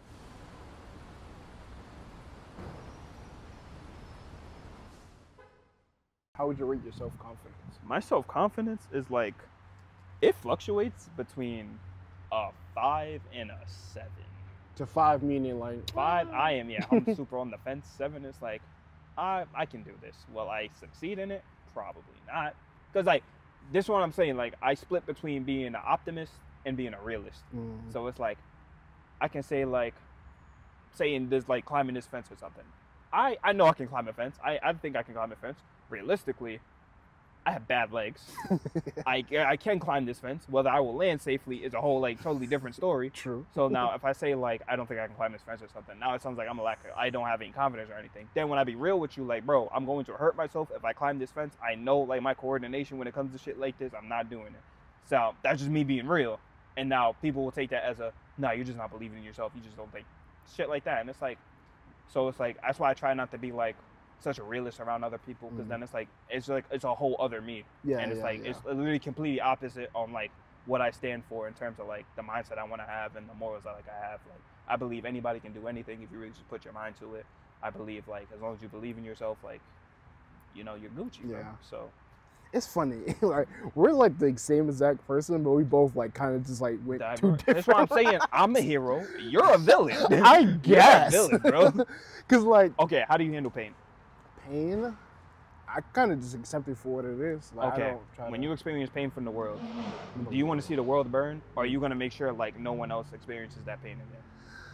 How would you rate your self-confidence? My self-confidence is like, it fluctuates between a five and a seven. To five meaning like five, I am yeah, I'm super on the fence. Seven is like, I I can do this. Will I succeed in it? Probably not. Because like, this is what I'm saying. Like I split between being an optimist and being a realist. Mm. So it's like, I can say like, saying this like climbing this fence or something. I I know I can climb a fence. I I think I can climb a fence. Realistically, I have bad legs. I, I can climb this fence. Whether I will land safely is a whole like totally different story. True. So now if I say like I don't think I can climb this fence or something, now it sounds like I'm a lack of, I don't have any confidence or anything. Then when I be real with you, like, bro, I'm going to hurt myself if I climb this fence. I know like my coordination when it comes to shit like this, I'm not doing it. So that's just me being real. And now people will take that as a, no, nah, you're just not believing in yourself. You just don't think shit like that. And it's like, so it's like, that's why I try not to be like such a realist around other people, because mm. then it's like it's like it's a whole other me, yeah, and it's yeah, like yeah. it's literally completely opposite on like what I stand for in terms of like the mindset I want to have and the morals I like I have. Like I believe anybody can do anything if you really just put your mind to it. I believe like as long as you believe in yourself, like, you know, you're Gucci, bro. Yeah. So it's funny, like we're like the same exact person, but we both like kind of just like went Diverse. two different. That's what I'm saying. I'm a hero. You're a villain. I guess. You're a villain, bro. Because like, okay, how do you handle pain? Pain, I kind of just accept it for what it is. Like, okay, I don't try when to... you experience pain from the world, do you want to see the world burn, or are you going to make sure like no one else experiences that pain again?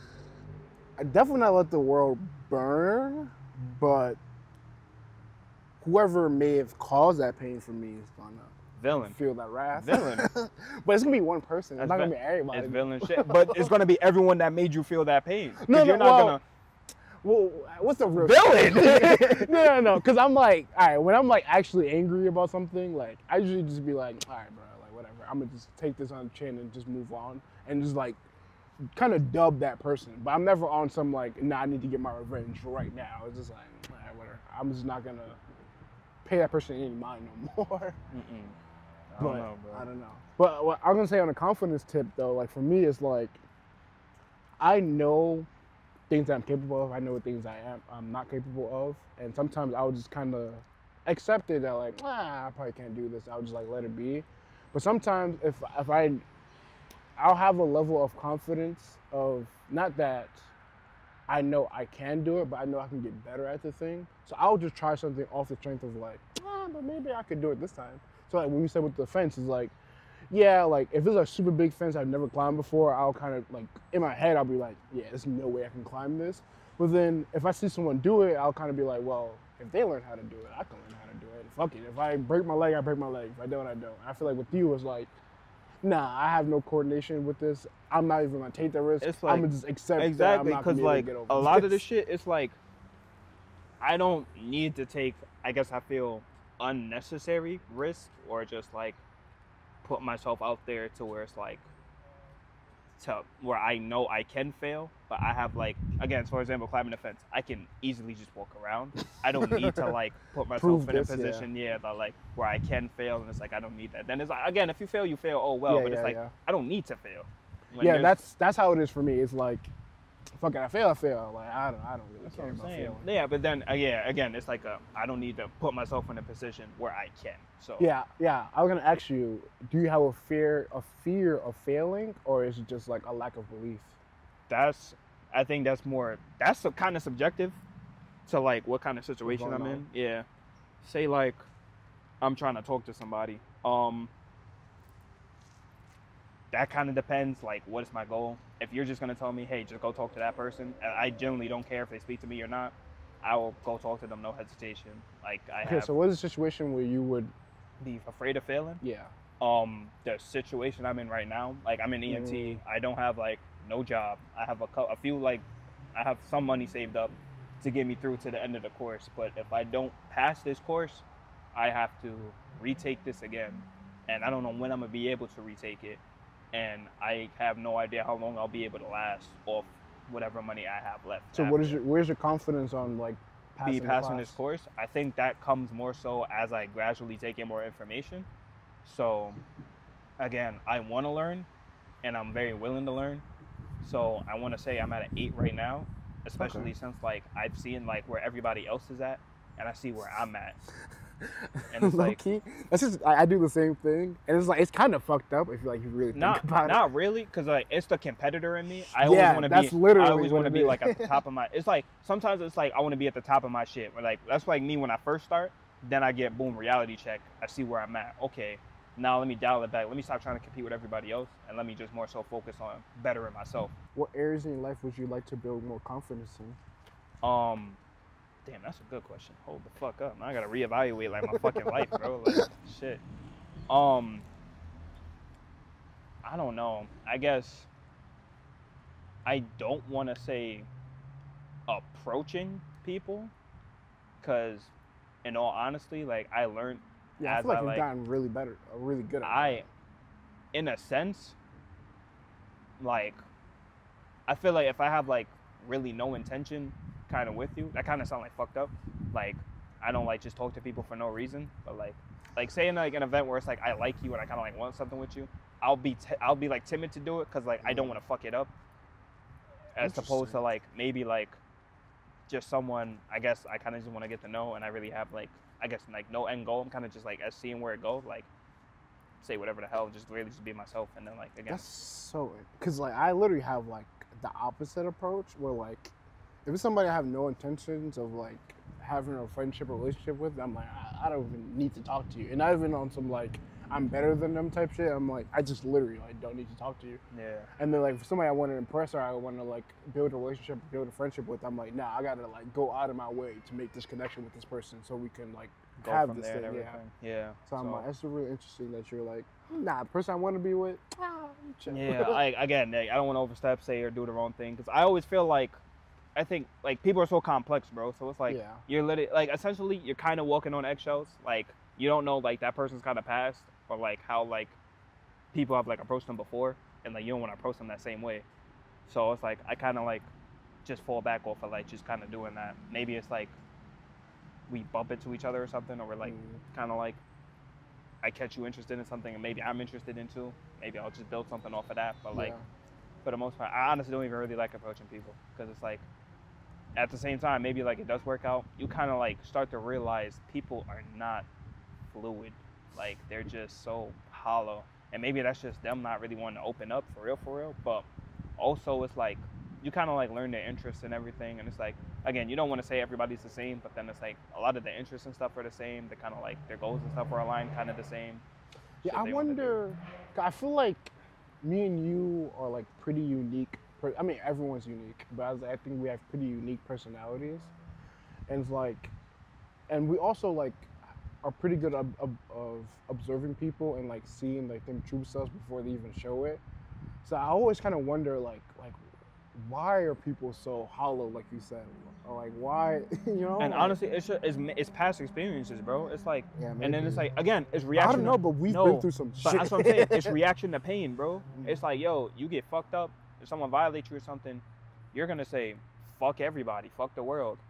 I definitely not let the world burn, but whoever may have caused that pain for me is gonna villain feel that wrath. Villain. But it's gonna be one person. It's That's not vi- gonna be everybody. It's villain shit. But it's gonna be everyone that made you feel that pain. No, no, you're not well, gonna. Well, what's the real Villain? no, no, no. Because I'm like, all right, when I'm like actually angry about something, like I usually just be like, all right, bro, like whatever. I'm gonna just take this on the chin and just move on and just like kind of dub that person. But I'm never on some like, nah, I need to get my revenge right now. It's just like, all right, whatever. I'm just not gonna pay that person any mind no more. Mm-mm. I But don't know, bro. I don't know. But what I'm gonna say on a confidence tip though, like for me, it's like I know things that I'm capable of. I know things I am I'm not capable of, and sometimes I'll just kind of accept it that like, ah, I probably can't do this. I'll just like let it be. But sometimes if if I I'll have a level of confidence of not that I know I can do it, but I know I can get better at the thing. So I'll just try something off the strength of like, ah, but maybe I could do it this time. So like when you said with the fence, it's like, yeah, like if it's a super big fence I've never climbed before, I'll kind of like in my head I'll be like, yeah, there's no way I can climb this. But then if I see someone do it, I'll kind of be like, well, if they learn how to do it, I can learn how to do it. Fuck it. If I break my leg, I break my leg. If I don't, I don't. I feel like with you, it's like, nah, I have no coordination with this. I'm not even gonna take the risk. It's like, I'm gonna just accept exactly, that I'm not gonna because be able like to get over a lot of this this shit, it's like I don't need to take. I guess I feel unnecessary risk or just like put myself out there to where it's like to where I know I can fail, but I have like again, for example, climbing the fence, I can easily just walk around. I don't need to like put myself Prove in a this, yeah. position, yeah, that like where I can fail, and it's like I don't need that. Then it's like again, if you fail, you fail. Oh well, Yeah, but it's yeah, like yeah. I don't need to fail. When Yeah, there's- that's that's how it is for me. It's like, fuck it, I fail, I fail. Like I don't, I don't really That's care what I'm about saying. failing. Yeah, but then uh, yeah, again, it's like a, I don't need to put myself in a position where I can. So Yeah, yeah. I was gonna ask you, do you have a fear, a fear of failing, or is it just like a lack of belief? that's, I think that's more, that's kind of subjective to like what kind of situation going I'm on? in. Yeah, say like I'm trying to talk to somebody. Um, that kind of depends. Like, what is my goal? If you're just gonna tell me, hey, just go talk to that person, and I generally don't care if they speak to me or not, I will go talk to them, no hesitation. Like I Okay, have so what is a situation where you would, be afraid of failing. yeah, Um, the situation I'm in right now, like I'm in E M T, Mm. I don't have like no job. I have a, cou- a few like, I have some money saved up to get me through to the end of the course. But if I don't pass this course, I have to retake this again, and I don't know when I'm gonna be able to retake it, and I have no idea how long I'll be able to last off whatever money I have left. so what is after. your, where's your confidence on like passing be the passing class? this course? I think that comes more so as I gradually take in more information. So, again, I want to learn, and I'm very willing to learn. So I want to say I'm at an eight right now, especially Okay. since like I've seen like where everybody else is at, and I see where I'm at. And it's Low like, key, that's just I, I do the same thing, and it's like it's kind of fucked up if like you really think not about not really, cause like it's the competitor in me. I Yeah, always want to that's be. literally I always what want to it be is. like at the top of my. It's like sometimes it's like I want to be at the top of my shit. But like that's like me when I first start. Then I get boom reality check. I see where I'm at. Okay, now let me dial it back. Let me stop trying to compete with everybody else, and let me just more so focus on bettering myself. it. What areas in your life would you like to build more confidence in? Um, damn, that's a good question. Hold the fuck up. Now I gotta reevaluate like my fucking life, bro. Like shit. Um, I don't know. I guess I don't want to say approaching people, cause in all honesty, like I learned Yeah, I as feel like I you've like gotten really better, uh, really good at I, in a sense, like, I feel like if I have like really no intention kind of with you, that kind of sound like fucked up. Like, I don't like just talk to people for no reason, but like, like say in like an event where it's like I like you and I kind of like want something with you, I'll be t- I'll be like timid to do it because like I don't want to fuck it up, as opposed to Interesting. like maybe like just someone I guess I kind of just want to get to know and I really have like I guess like no end goal. I'm kind of just like as seeing where it goes, like say whatever the hell, just really just be myself, and then like again. That's so, because like I literally have like the opposite approach where like if it's somebody I have no intentions of like having a friendship or relationship with, I'm like I, I don't even need to talk to you, and not even on some like I'm better than them type shit. I'm like I just literally like don't need to talk to you. Yeah. And then like for somebody I want to impress or I want to like build a relationship, build a friendship with, I'm like nah, I gotta like go out of my way to make this connection with this person so we can like Go have from this there and thing. Yeah. everything. Yeah. So I'm like, that's really interesting that you're like, nah, the person I want to be with, ah, chill. yeah, like again, like, I don't want to overstep, say or do the wrong thing, because I always feel like, I think like people are so complex, bro. So it's like Yeah. you're literally like essentially you're kind of walking on eggshells. Like you don't know like that person's kind of past or like how like people have like approached them before, and like you don't want to approach them that same way. So it's like I kind of like just fall back off of like just kind of doing that. Maybe it's like we bump into each other or something, or we're like Mm. kind of like I catch you interested in something, and maybe I'm interested in too. Maybe I'll just build something off of that. But like Yeah. for the most part, I honestly don't even really like approaching people because it's like at the same time, maybe like it does work out. You kind of like start to realize people are not fluid. Like they're just so hollow, and maybe that's just them not really wanting to open up for real, for real. But also, it's like you kind of like learn their interests and everything, and it's like again, you don't want to say everybody's the same, but then it's like a lot of the interests and stuff are the same. They kind of like their goals and stuff are aligned, kind of the same. Yeah, Shit I they wanna do. wonder. I feel like me and you are like pretty unique. per- I mean, everyone's unique, but I was- I think we have pretty unique personalities, and it's like, and we also like are pretty good of, of, of observing people and like seeing like them true selves before they even show it. So I always kind of wonder like like why are people so hollow, like you said, or like why you know? And like- honestly, it's just, it's it's past experiences, bro. It's like, Yeah, and then maybe. it's like again, it's I reaction. don't know, but we've no, been through some But shit. that's what I'm saying. It's reaction to pain, bro. It's like, yo, you get fucked up. If someone violates you or something, you're gonna say, fuck everybody, fuck the world.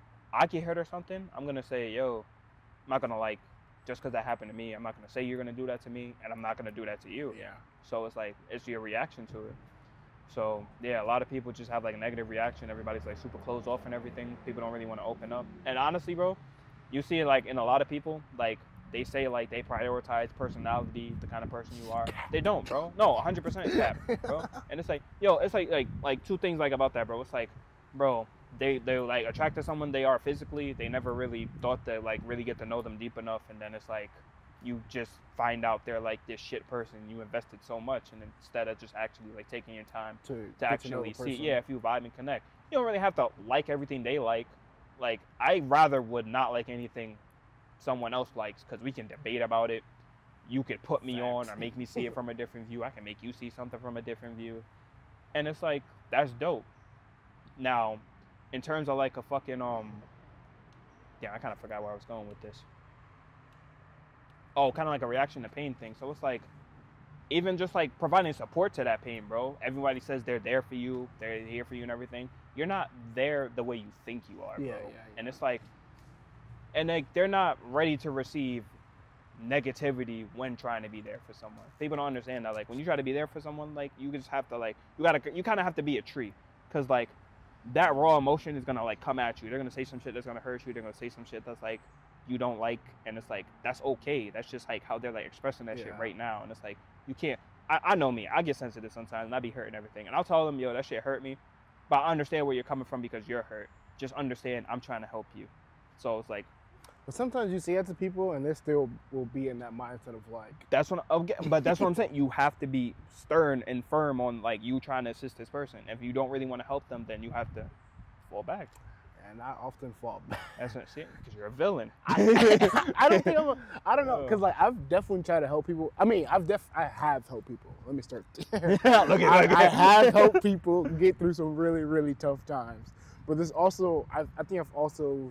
I get hurt or something, I'm gonna say, yo, I'm not gonna like, just because that happened to me, I'm not gonna say you're gonna do that to me, and I'm not gonna do that to you. Yeah. So it's like, it's your reaction to it. So yeah, a lot of people just have like a negative reaction. Everybody's like super closed off and everything. People don't really want to open up. And honestly, bro, you see it like in a lot of people, like they say like they prioritize personality, the kind of person you are. They don't, bro. No, one hundred percent it's cap, bro. And it's like, yo, it's like like like two things like about that, bro. It's like, bro, they they like attract to someone they are physically. They never really thought to like really get to know them deep enough, and then it's like you just find out they're like this shit person. You invested so much, and instead of just actually like taking your time To, to get to know actually the see, person. yeah, if you vibe and connect. You don't really have to like everything they like. Like I rather would not like anything someone else likes, because we can debate about it. You could put me on or make me see it from a different view. I can make you see something from a different view, and it's like that's dope. Now, in terms of like a fucking um, yeah, I kind of forgot where I was going with this. Oh, kind of like a reaction to pain thing. So it's like, even just like providing support to that pain, bro. Everybody says they're there for you, they're here for you and everything. You're not there the way you think you are, bro. Yeah, yeah, yeah. And it's like, and like they're not ready to receive negativity when trying to be there for someone. People don't understand that. Like when you try to be there for someone, like you just have to like you gotta you kind of have to be a tree, because like that raw emotion is gonna like come at you. They're gonna say some shit that's gonna hurt you. They're gonna say some shit that's like you don't like, and it's like that's okay. That's just like how they're like expressing that shit Yeah. right now, and it's like you can't. I, I know me. I get sensitive sometimes, and I be hurting everything, and I'll tell them, yo, that shit hurt me, but I understand where you're coming from because you're hurt. Just understand, I'm trying to help you. So it's like But sometimes you say that to people, and they still will be in that mindset of like, that's what. I'm get- But that's what I'm saying. You have to be stern and firm on like you trying to assist this person. If you don't really want to help them, then you have to fall back. and I often fall back. That's what shit, because you're a villain. I, I don't think I'm. A, I don't know, Oh. cause like I've definitely tried to help people. I mean, I've def. I have helped people. Let me start. Look at- I, look I at- have helped people get through some really, really tough times. But there's also, I, I think I've also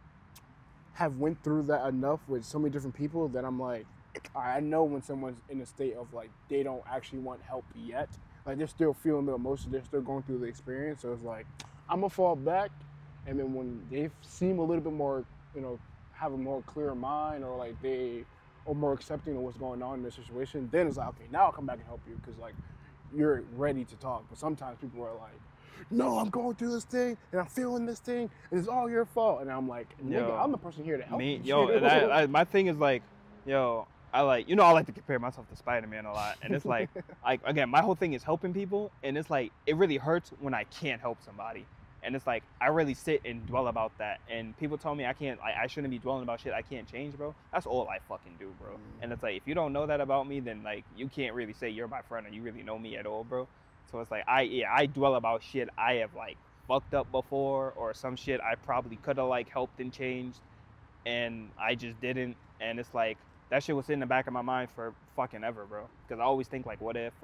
have went through that enough with so many different people that I'm like, I know when someone's in a state of like they don't actually want help yet. Like they're still feeling the emotion, they're still going through the experience. So it's like I'm gonna fall back, and then when they seem a little bit more, you know, have a more clear mind, or like they are more accepting of what's going on in their situation, then it's like, okay, now I'll come back and help you because like you're ready to talk. But sometimes people are like, no, I'm going through this thing and I'm feeling this thing and it's all your fault. And I'm like, nigga, Yo, I'm the person here to help Me, you. yo, and I, I, my thing is like, yo, I like, you know, I like to compare myself to Spider-Man a lot, and it's like, like again, my whole thing is helping people, and it's like it really hurts when I can't help somebody, and it's like I really sit and dwell about that, and people tell me I can't, like, I shouldn't be dwelling about shit I can't change, bro. That's all I fucking do, bro. And it's like if you don't know that about me, then like you can't really say you're my friend or you really know me at all, bro. So it's like I, yeah, I dwell about shit I have like fucked up before, or some shit I probably could have like helped and changed, and I just didn't, and it's like that shit was in the back of my mind for fucking ever, bro. Because I always think like, what if, like,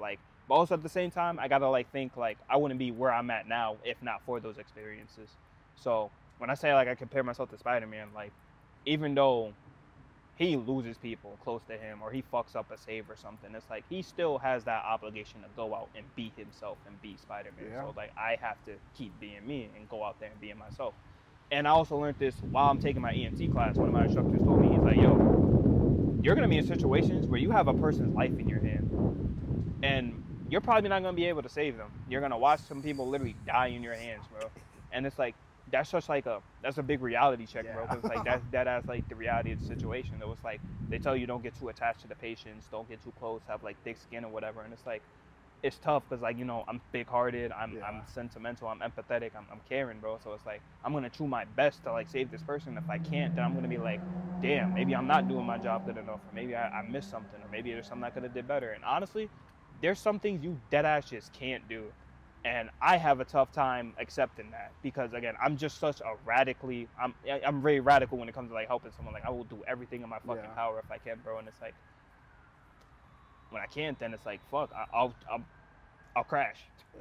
But also at the same time, I gotta like think like I wouldn't be where I'm at now if not for those experiences. So when I say like I compare myself to Spider-Man, like even though he loses people close to him or he fucks up a save or something, it's like he still has that obligation to go out and be himself and be Spider-Man. Yeah. So like I have to keep being me and go out there and being myself. And I also learned this while I'm taking my E M T class. One of my instructors told me, he's like, yo, you're gonna be in situations where you have a person's life in your hand and you're probably not gonna be able to save them. You're gonna watch some people literally die in your hands, bro. And it's like, that's just like a, that's a big reality check, Yeah. bro. Cause it's like, that's, that as like the reality of the situation. It was like, they tell you don't get too attached to the patients, don't get too close, have like thick skin or whatever. And it's like, it's tough because like, you know, I'm big-hearted, I'm, Yeah. I'm sentimental, I'm empathetic, I'm, I'm caring, bro. So it's like, I'm gonna do my best to like save this person. If I can't, then I'm gonna be like, damn, maybe I'm not doing my job good enough, or maybe I, I missed something, or maybe there's something I could have did better. And honestly, there's some things you dead ass just can't do. And I have a tough time accepting that because again, I'm just such a radically, I'm I'm very radical when it comes to like helping someone. Like I will do everything in my fucking Yeah. power if I can, bro. And it's like, when I can't, then it's like, fuck, I, I'll, I'll, I'll crash. Yeah.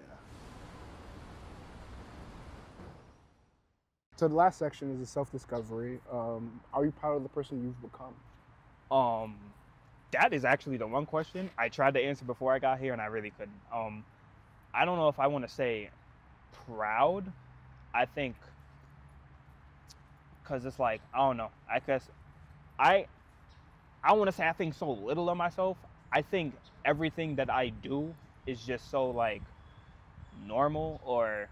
So the last section is the self-discovery. Um, are you proud of the person you've become? Um, that is actually the one question I tried to answer before I got here and I really couldn't. Um, I don't know if I want to say proud. I think, cause it's like, I don't know. I guess I, I want to say I think so little of myself. I think everything that I do is just so like normal, or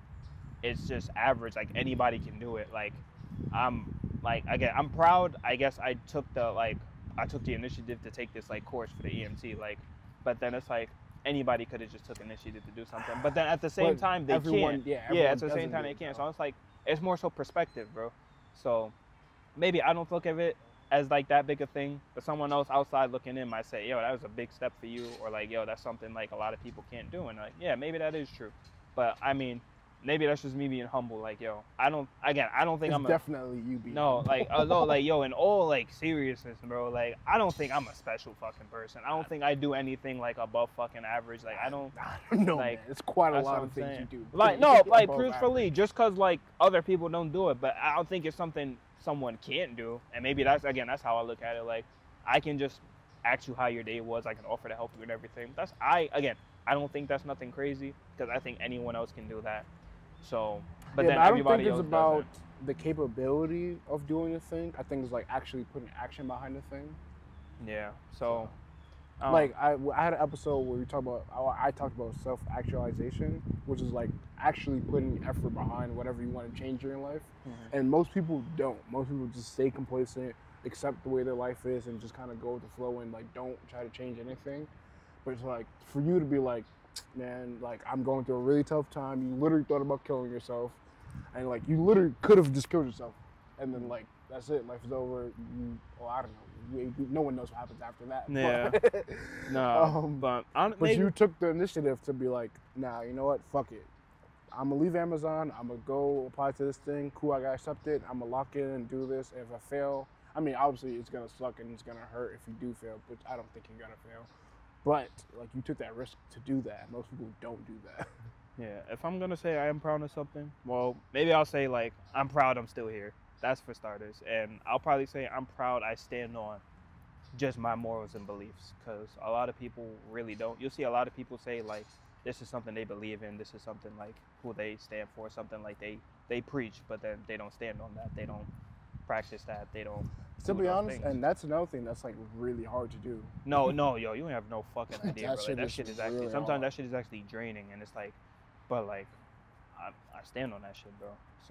it's just average. Like anybody can do it. Like I'm like, again, I'm proud. I guess I took the like, I took the initiative to take this like course for the E M T. Like, but then it's like anybody could have just took initiative to do something. But then at the same But time, they everyone- can't. yeah, yeah, everyone at the same doesn't time do they it, can't. though. So it's like it's more so perspective, bro. So maybe I don't look at it as like that big a thing, but someone else outside looking in might say, yo, that was a big step for you, or like, yo, that's something like a lot of people can't do. And like, yeah, maybe that is true. But I mean, maybe that's just me being humble. Like, yo, I don't, again, I don't think It's I'm a, definitely you being no, humble. like, uh, no, like, yo, in all like seriousness, bro, like, I don't think I'm a special fucking person. I don't think I do anything like above fucking average. Like, I don't, I don't know, like, man. It's quite a that's lot what of I'm things saying. you do. Like, no, like, above truthfully, average. just because, like, other people don't do it, but I don't think it's something someone can't do. And maybe that's, again, that's how I look at it. Like, I can just ask you how your day was. I can offer to help you and everything. That's, I, again, I don't think that's nothing crazy, because I think anyone else can do that. So, but yeah, then but I don't everybody think it's else about doesn't. the capability of doing a thing. I think it's like actually putting action behind the thing. Yeah, so. um, Like I, I had an episode where we talked about I, I talked about self-actualization, which is like actually putting effort behind whatever you want to change in your life. mhm. And most people don't. Most people just stay complacent, accept the way their life is, and just kind of go with the flow and like don't try to change anything. But it's like for you to be like, man, like I'm going through a really tough time. You literally thought about killing yourself, and like you literally could have just killed yourself, and then like that's it. Life is over. You, well, I don't know. You, you- no one knows what happens after that. Yeah. But, No, um, but, I'm, but maybe, you took the initiative to be like, nah, you know what? Fuck it. I'm gonna leave Amazon. I'm gonna go apply to this thing. Cool, I got accepted. I'm gonna lock in and do this. If I fail, I mean, obviously it's gonna suck and it's gonna hurt if you do fail, but I don't think you're gonna fail. But like you took that risk to do that. Most people don't do that. yeah, if I'm going to say I am proud of something, well, maybe I'll say, like, I'm proud I'm still here. That's for starters. And I'll probably say I'm proud I stand on just my morals and beliefs, because a lot of people really don't. You'll see a lot of people say, like, this is something they believe in, this is something, like, who they stand for, something like they, they preach, but then they don't stand on that. They don't practice that. They don't To do be those honest, things. and that's another thing that's like really hard to do. No, no, yo, you have no fucking idea, That bro. shit Like, that is shit is actually, really sometimes hard. that shit is actually draining, and it's like, but like, I, I stand on that shit, bro. So,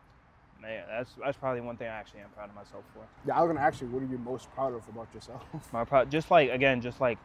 man, that's that's probably one thing I actually am proud of myself for. Yeah, I was gonna ask you, what are you most proud of about yourself? My proud, just like, again, just like,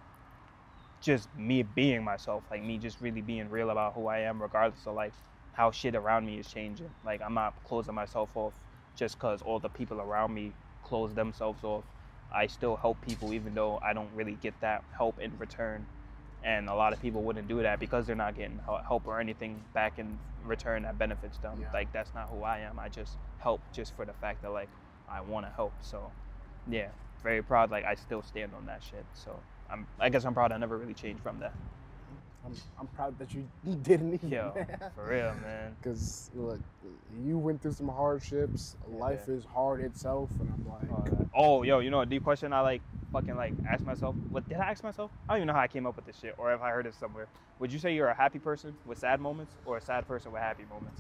just me being myself, like me just really being real about who I am, regardless of like how shit around me is changing. Like, I'm not closing myself off just because all the people around me close themselves off. I still help people even though I don't really get that help in return. And a lot of people wouldn't do that because they're not getting hel- help or anything back in return that benefits them. Yeah. Like, that's not who I am. I just help just for the fact that, like, I want to help. So, yeah, very proud. Like, I still stand on that shit. So, I'm, I guess I'm proud I never really changed from that. I'm, I'm proud that you didn't either. Yo, for real, man. Because look, you went through some hardships. Yeah. Life is hard itself, and I'm like, Uh, oh, yo, you know a deep question I like fucking like ask myself? What did I ask myself? I don't even know how I came up with this shit, or if I heard it somewhere. Would you say you're a happy person with sad moments, or a sad person with happy moments?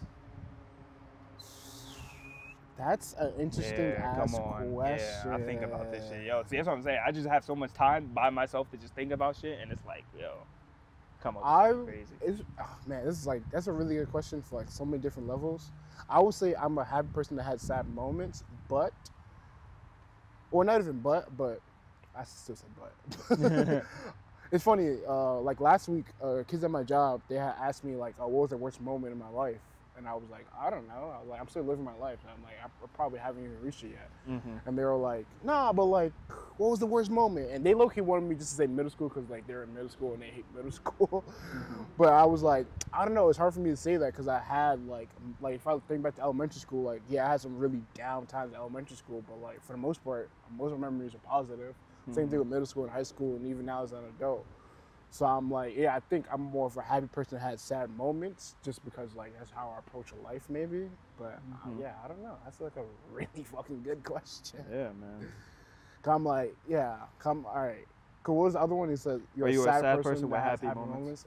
that's an interesting Yeah, ass come on. question. Yeah, I think about this shit. Yo, see, that's what I'm saying. I just have so much time by myself to just think about shit, and it's like, yo, come on, I crazy. it's, oh, man, this is like that's a really good question for like so many different levels. I would say I'm a happy person that had sad moments, but or not even but, but I still say but. It's funny. Uh, like last week, uh, kids at my job they had asked me like, oh, "What was the worst moment in my life?" And I was like, I don't know. I was like, I'm still living my life. And I'm like, I probably haven't even reached it yet. Mm-hmm. And they were like, nah, but like, what was the worst moment? And they low-key wanted me just to say middle school because like they're in middle school and they hate middle school. Mm-hmm. But I was like, I don't know. It's hard for me to say that because I had like, like if I think back to elementary school, like yeah, I had some really down times in elementary school. But like for the most part, most of my memories are positive. Mm-hmm. Same thing with middle school and high school and even now as an adult. So I'm like, yeah, I think I'm more of a happy person that had sad moments just because, like, that's how I approach life, maybe. But, Mm-hmm. uh, yeah, I don't know. That's, like, a really fucking good question. Yeah, man. I'm like, yeah, come, all right. Cool, what was the other one? He said, you're Are you a sad, sad person, person with that has happy moments?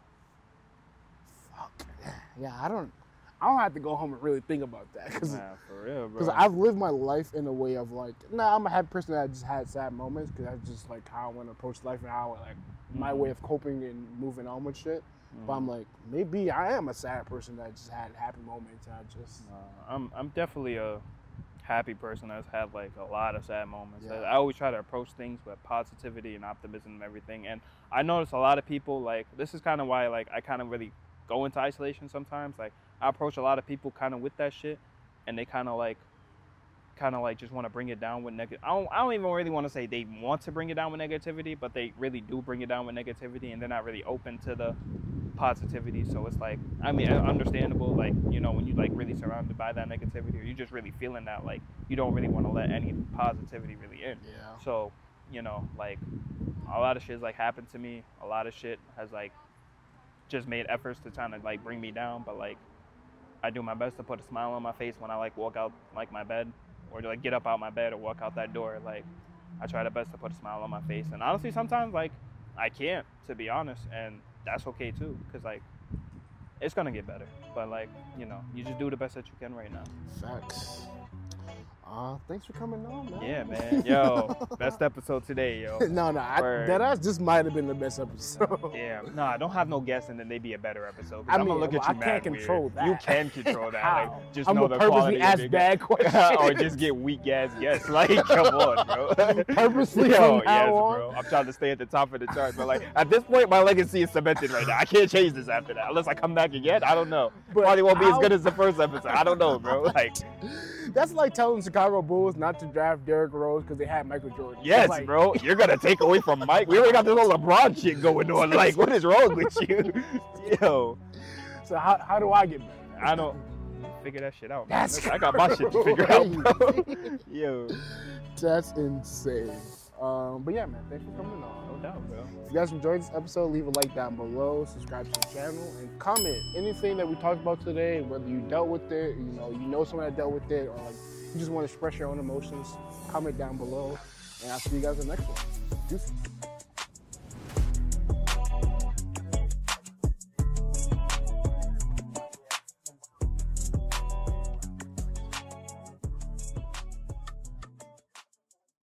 Fuck. Yeah, I don't, I don't have to go home and really think about that. Cause, Nah, for real, bro. Because I've lived my life in a way of like, nah, I'm a happy person that just had sad moments because that's just like how I want to approach life and how like mm-hmm. my way of coping and moving on with shit. Mm-hmm. But I'm like, maybe I am a sad person that just had happy moments and I just. Uh, I'm I'm definitely a happy person that's had like a lot of sad moments. Yeah. I always try to approach things with positivity and optimism and everything. And I notice a lot of people like this is kind of why like I kind of really go into isolation sometimes. Like I approach a lot of people kind of with that shit, and they kind of like, kind of like just want to bring it down with negative. I don't, I don't even really want to say they want to bring it down with negativity, but they really do bring it down with negativity, and they're not really open to the positivity. So it's like, I mean, understandable. Like you know, when you like really surrounded by that negativity, or you just really feeling that, like you don't really want to let any positivity really in. Yeah. So you know, like a lot of shit's like happened to me. A lot of shit has like just made efforts to try to like bring me down, but like I do my best to put a smile on my face when I like walk out like my bed or to like get up out my bed or walk out that door. Like I try the best to put a smile on my face, and honestly sometimes like I can't, to be honest, and that's okay too, because like it's gonna get better, but like you know you just do the best that you can right now. Facts. Uh, thanks for coming on, man. Yeah, man. Yo, best episode today, yo. no, no, I, that ass just might have been the best episode. Yeah, no, I don't have no guess, and then they be a better episode. I I'm mean, gonna look well, at you I mad can't control weird. that. You can control that. How? Like, just I'm know gonna the purposely quality ask of bad questions, or just get weak ass guests. Like, come on, bro. Purposely Yo, from now yes, on? bro. I'm trying to stay at the top of the chart, but like at this point, my legacy is cemented right now. I can't change this after that unless I come back again. I don't know. But Probably won't be how- as good as the first episode. I don't know, bro. Like. That's like telling Chicago Bulls not to draft Derrick Rose because they had Michael Jordan. Yes, like, bro. You're gonna take away from Mike. We already got this whole LeBron shit going on. Like, what is wrong with you? Yo. So how, how do I get better? I don't figure that shit out. Man. That's I got my shit to figure out, bro. Yo. That's insane. Um, but yeah, man, thanks for coming on. No doubt, bro. If you guys enjoyed this episode, leave a like down below, subscribe to the channel, and comment anything that we talked about today, whether you dealt with it, you know, you know someone that dealt with it, or like you just want to express your own emotions, comment down below, and I'll see you guys in the next one. Deuces.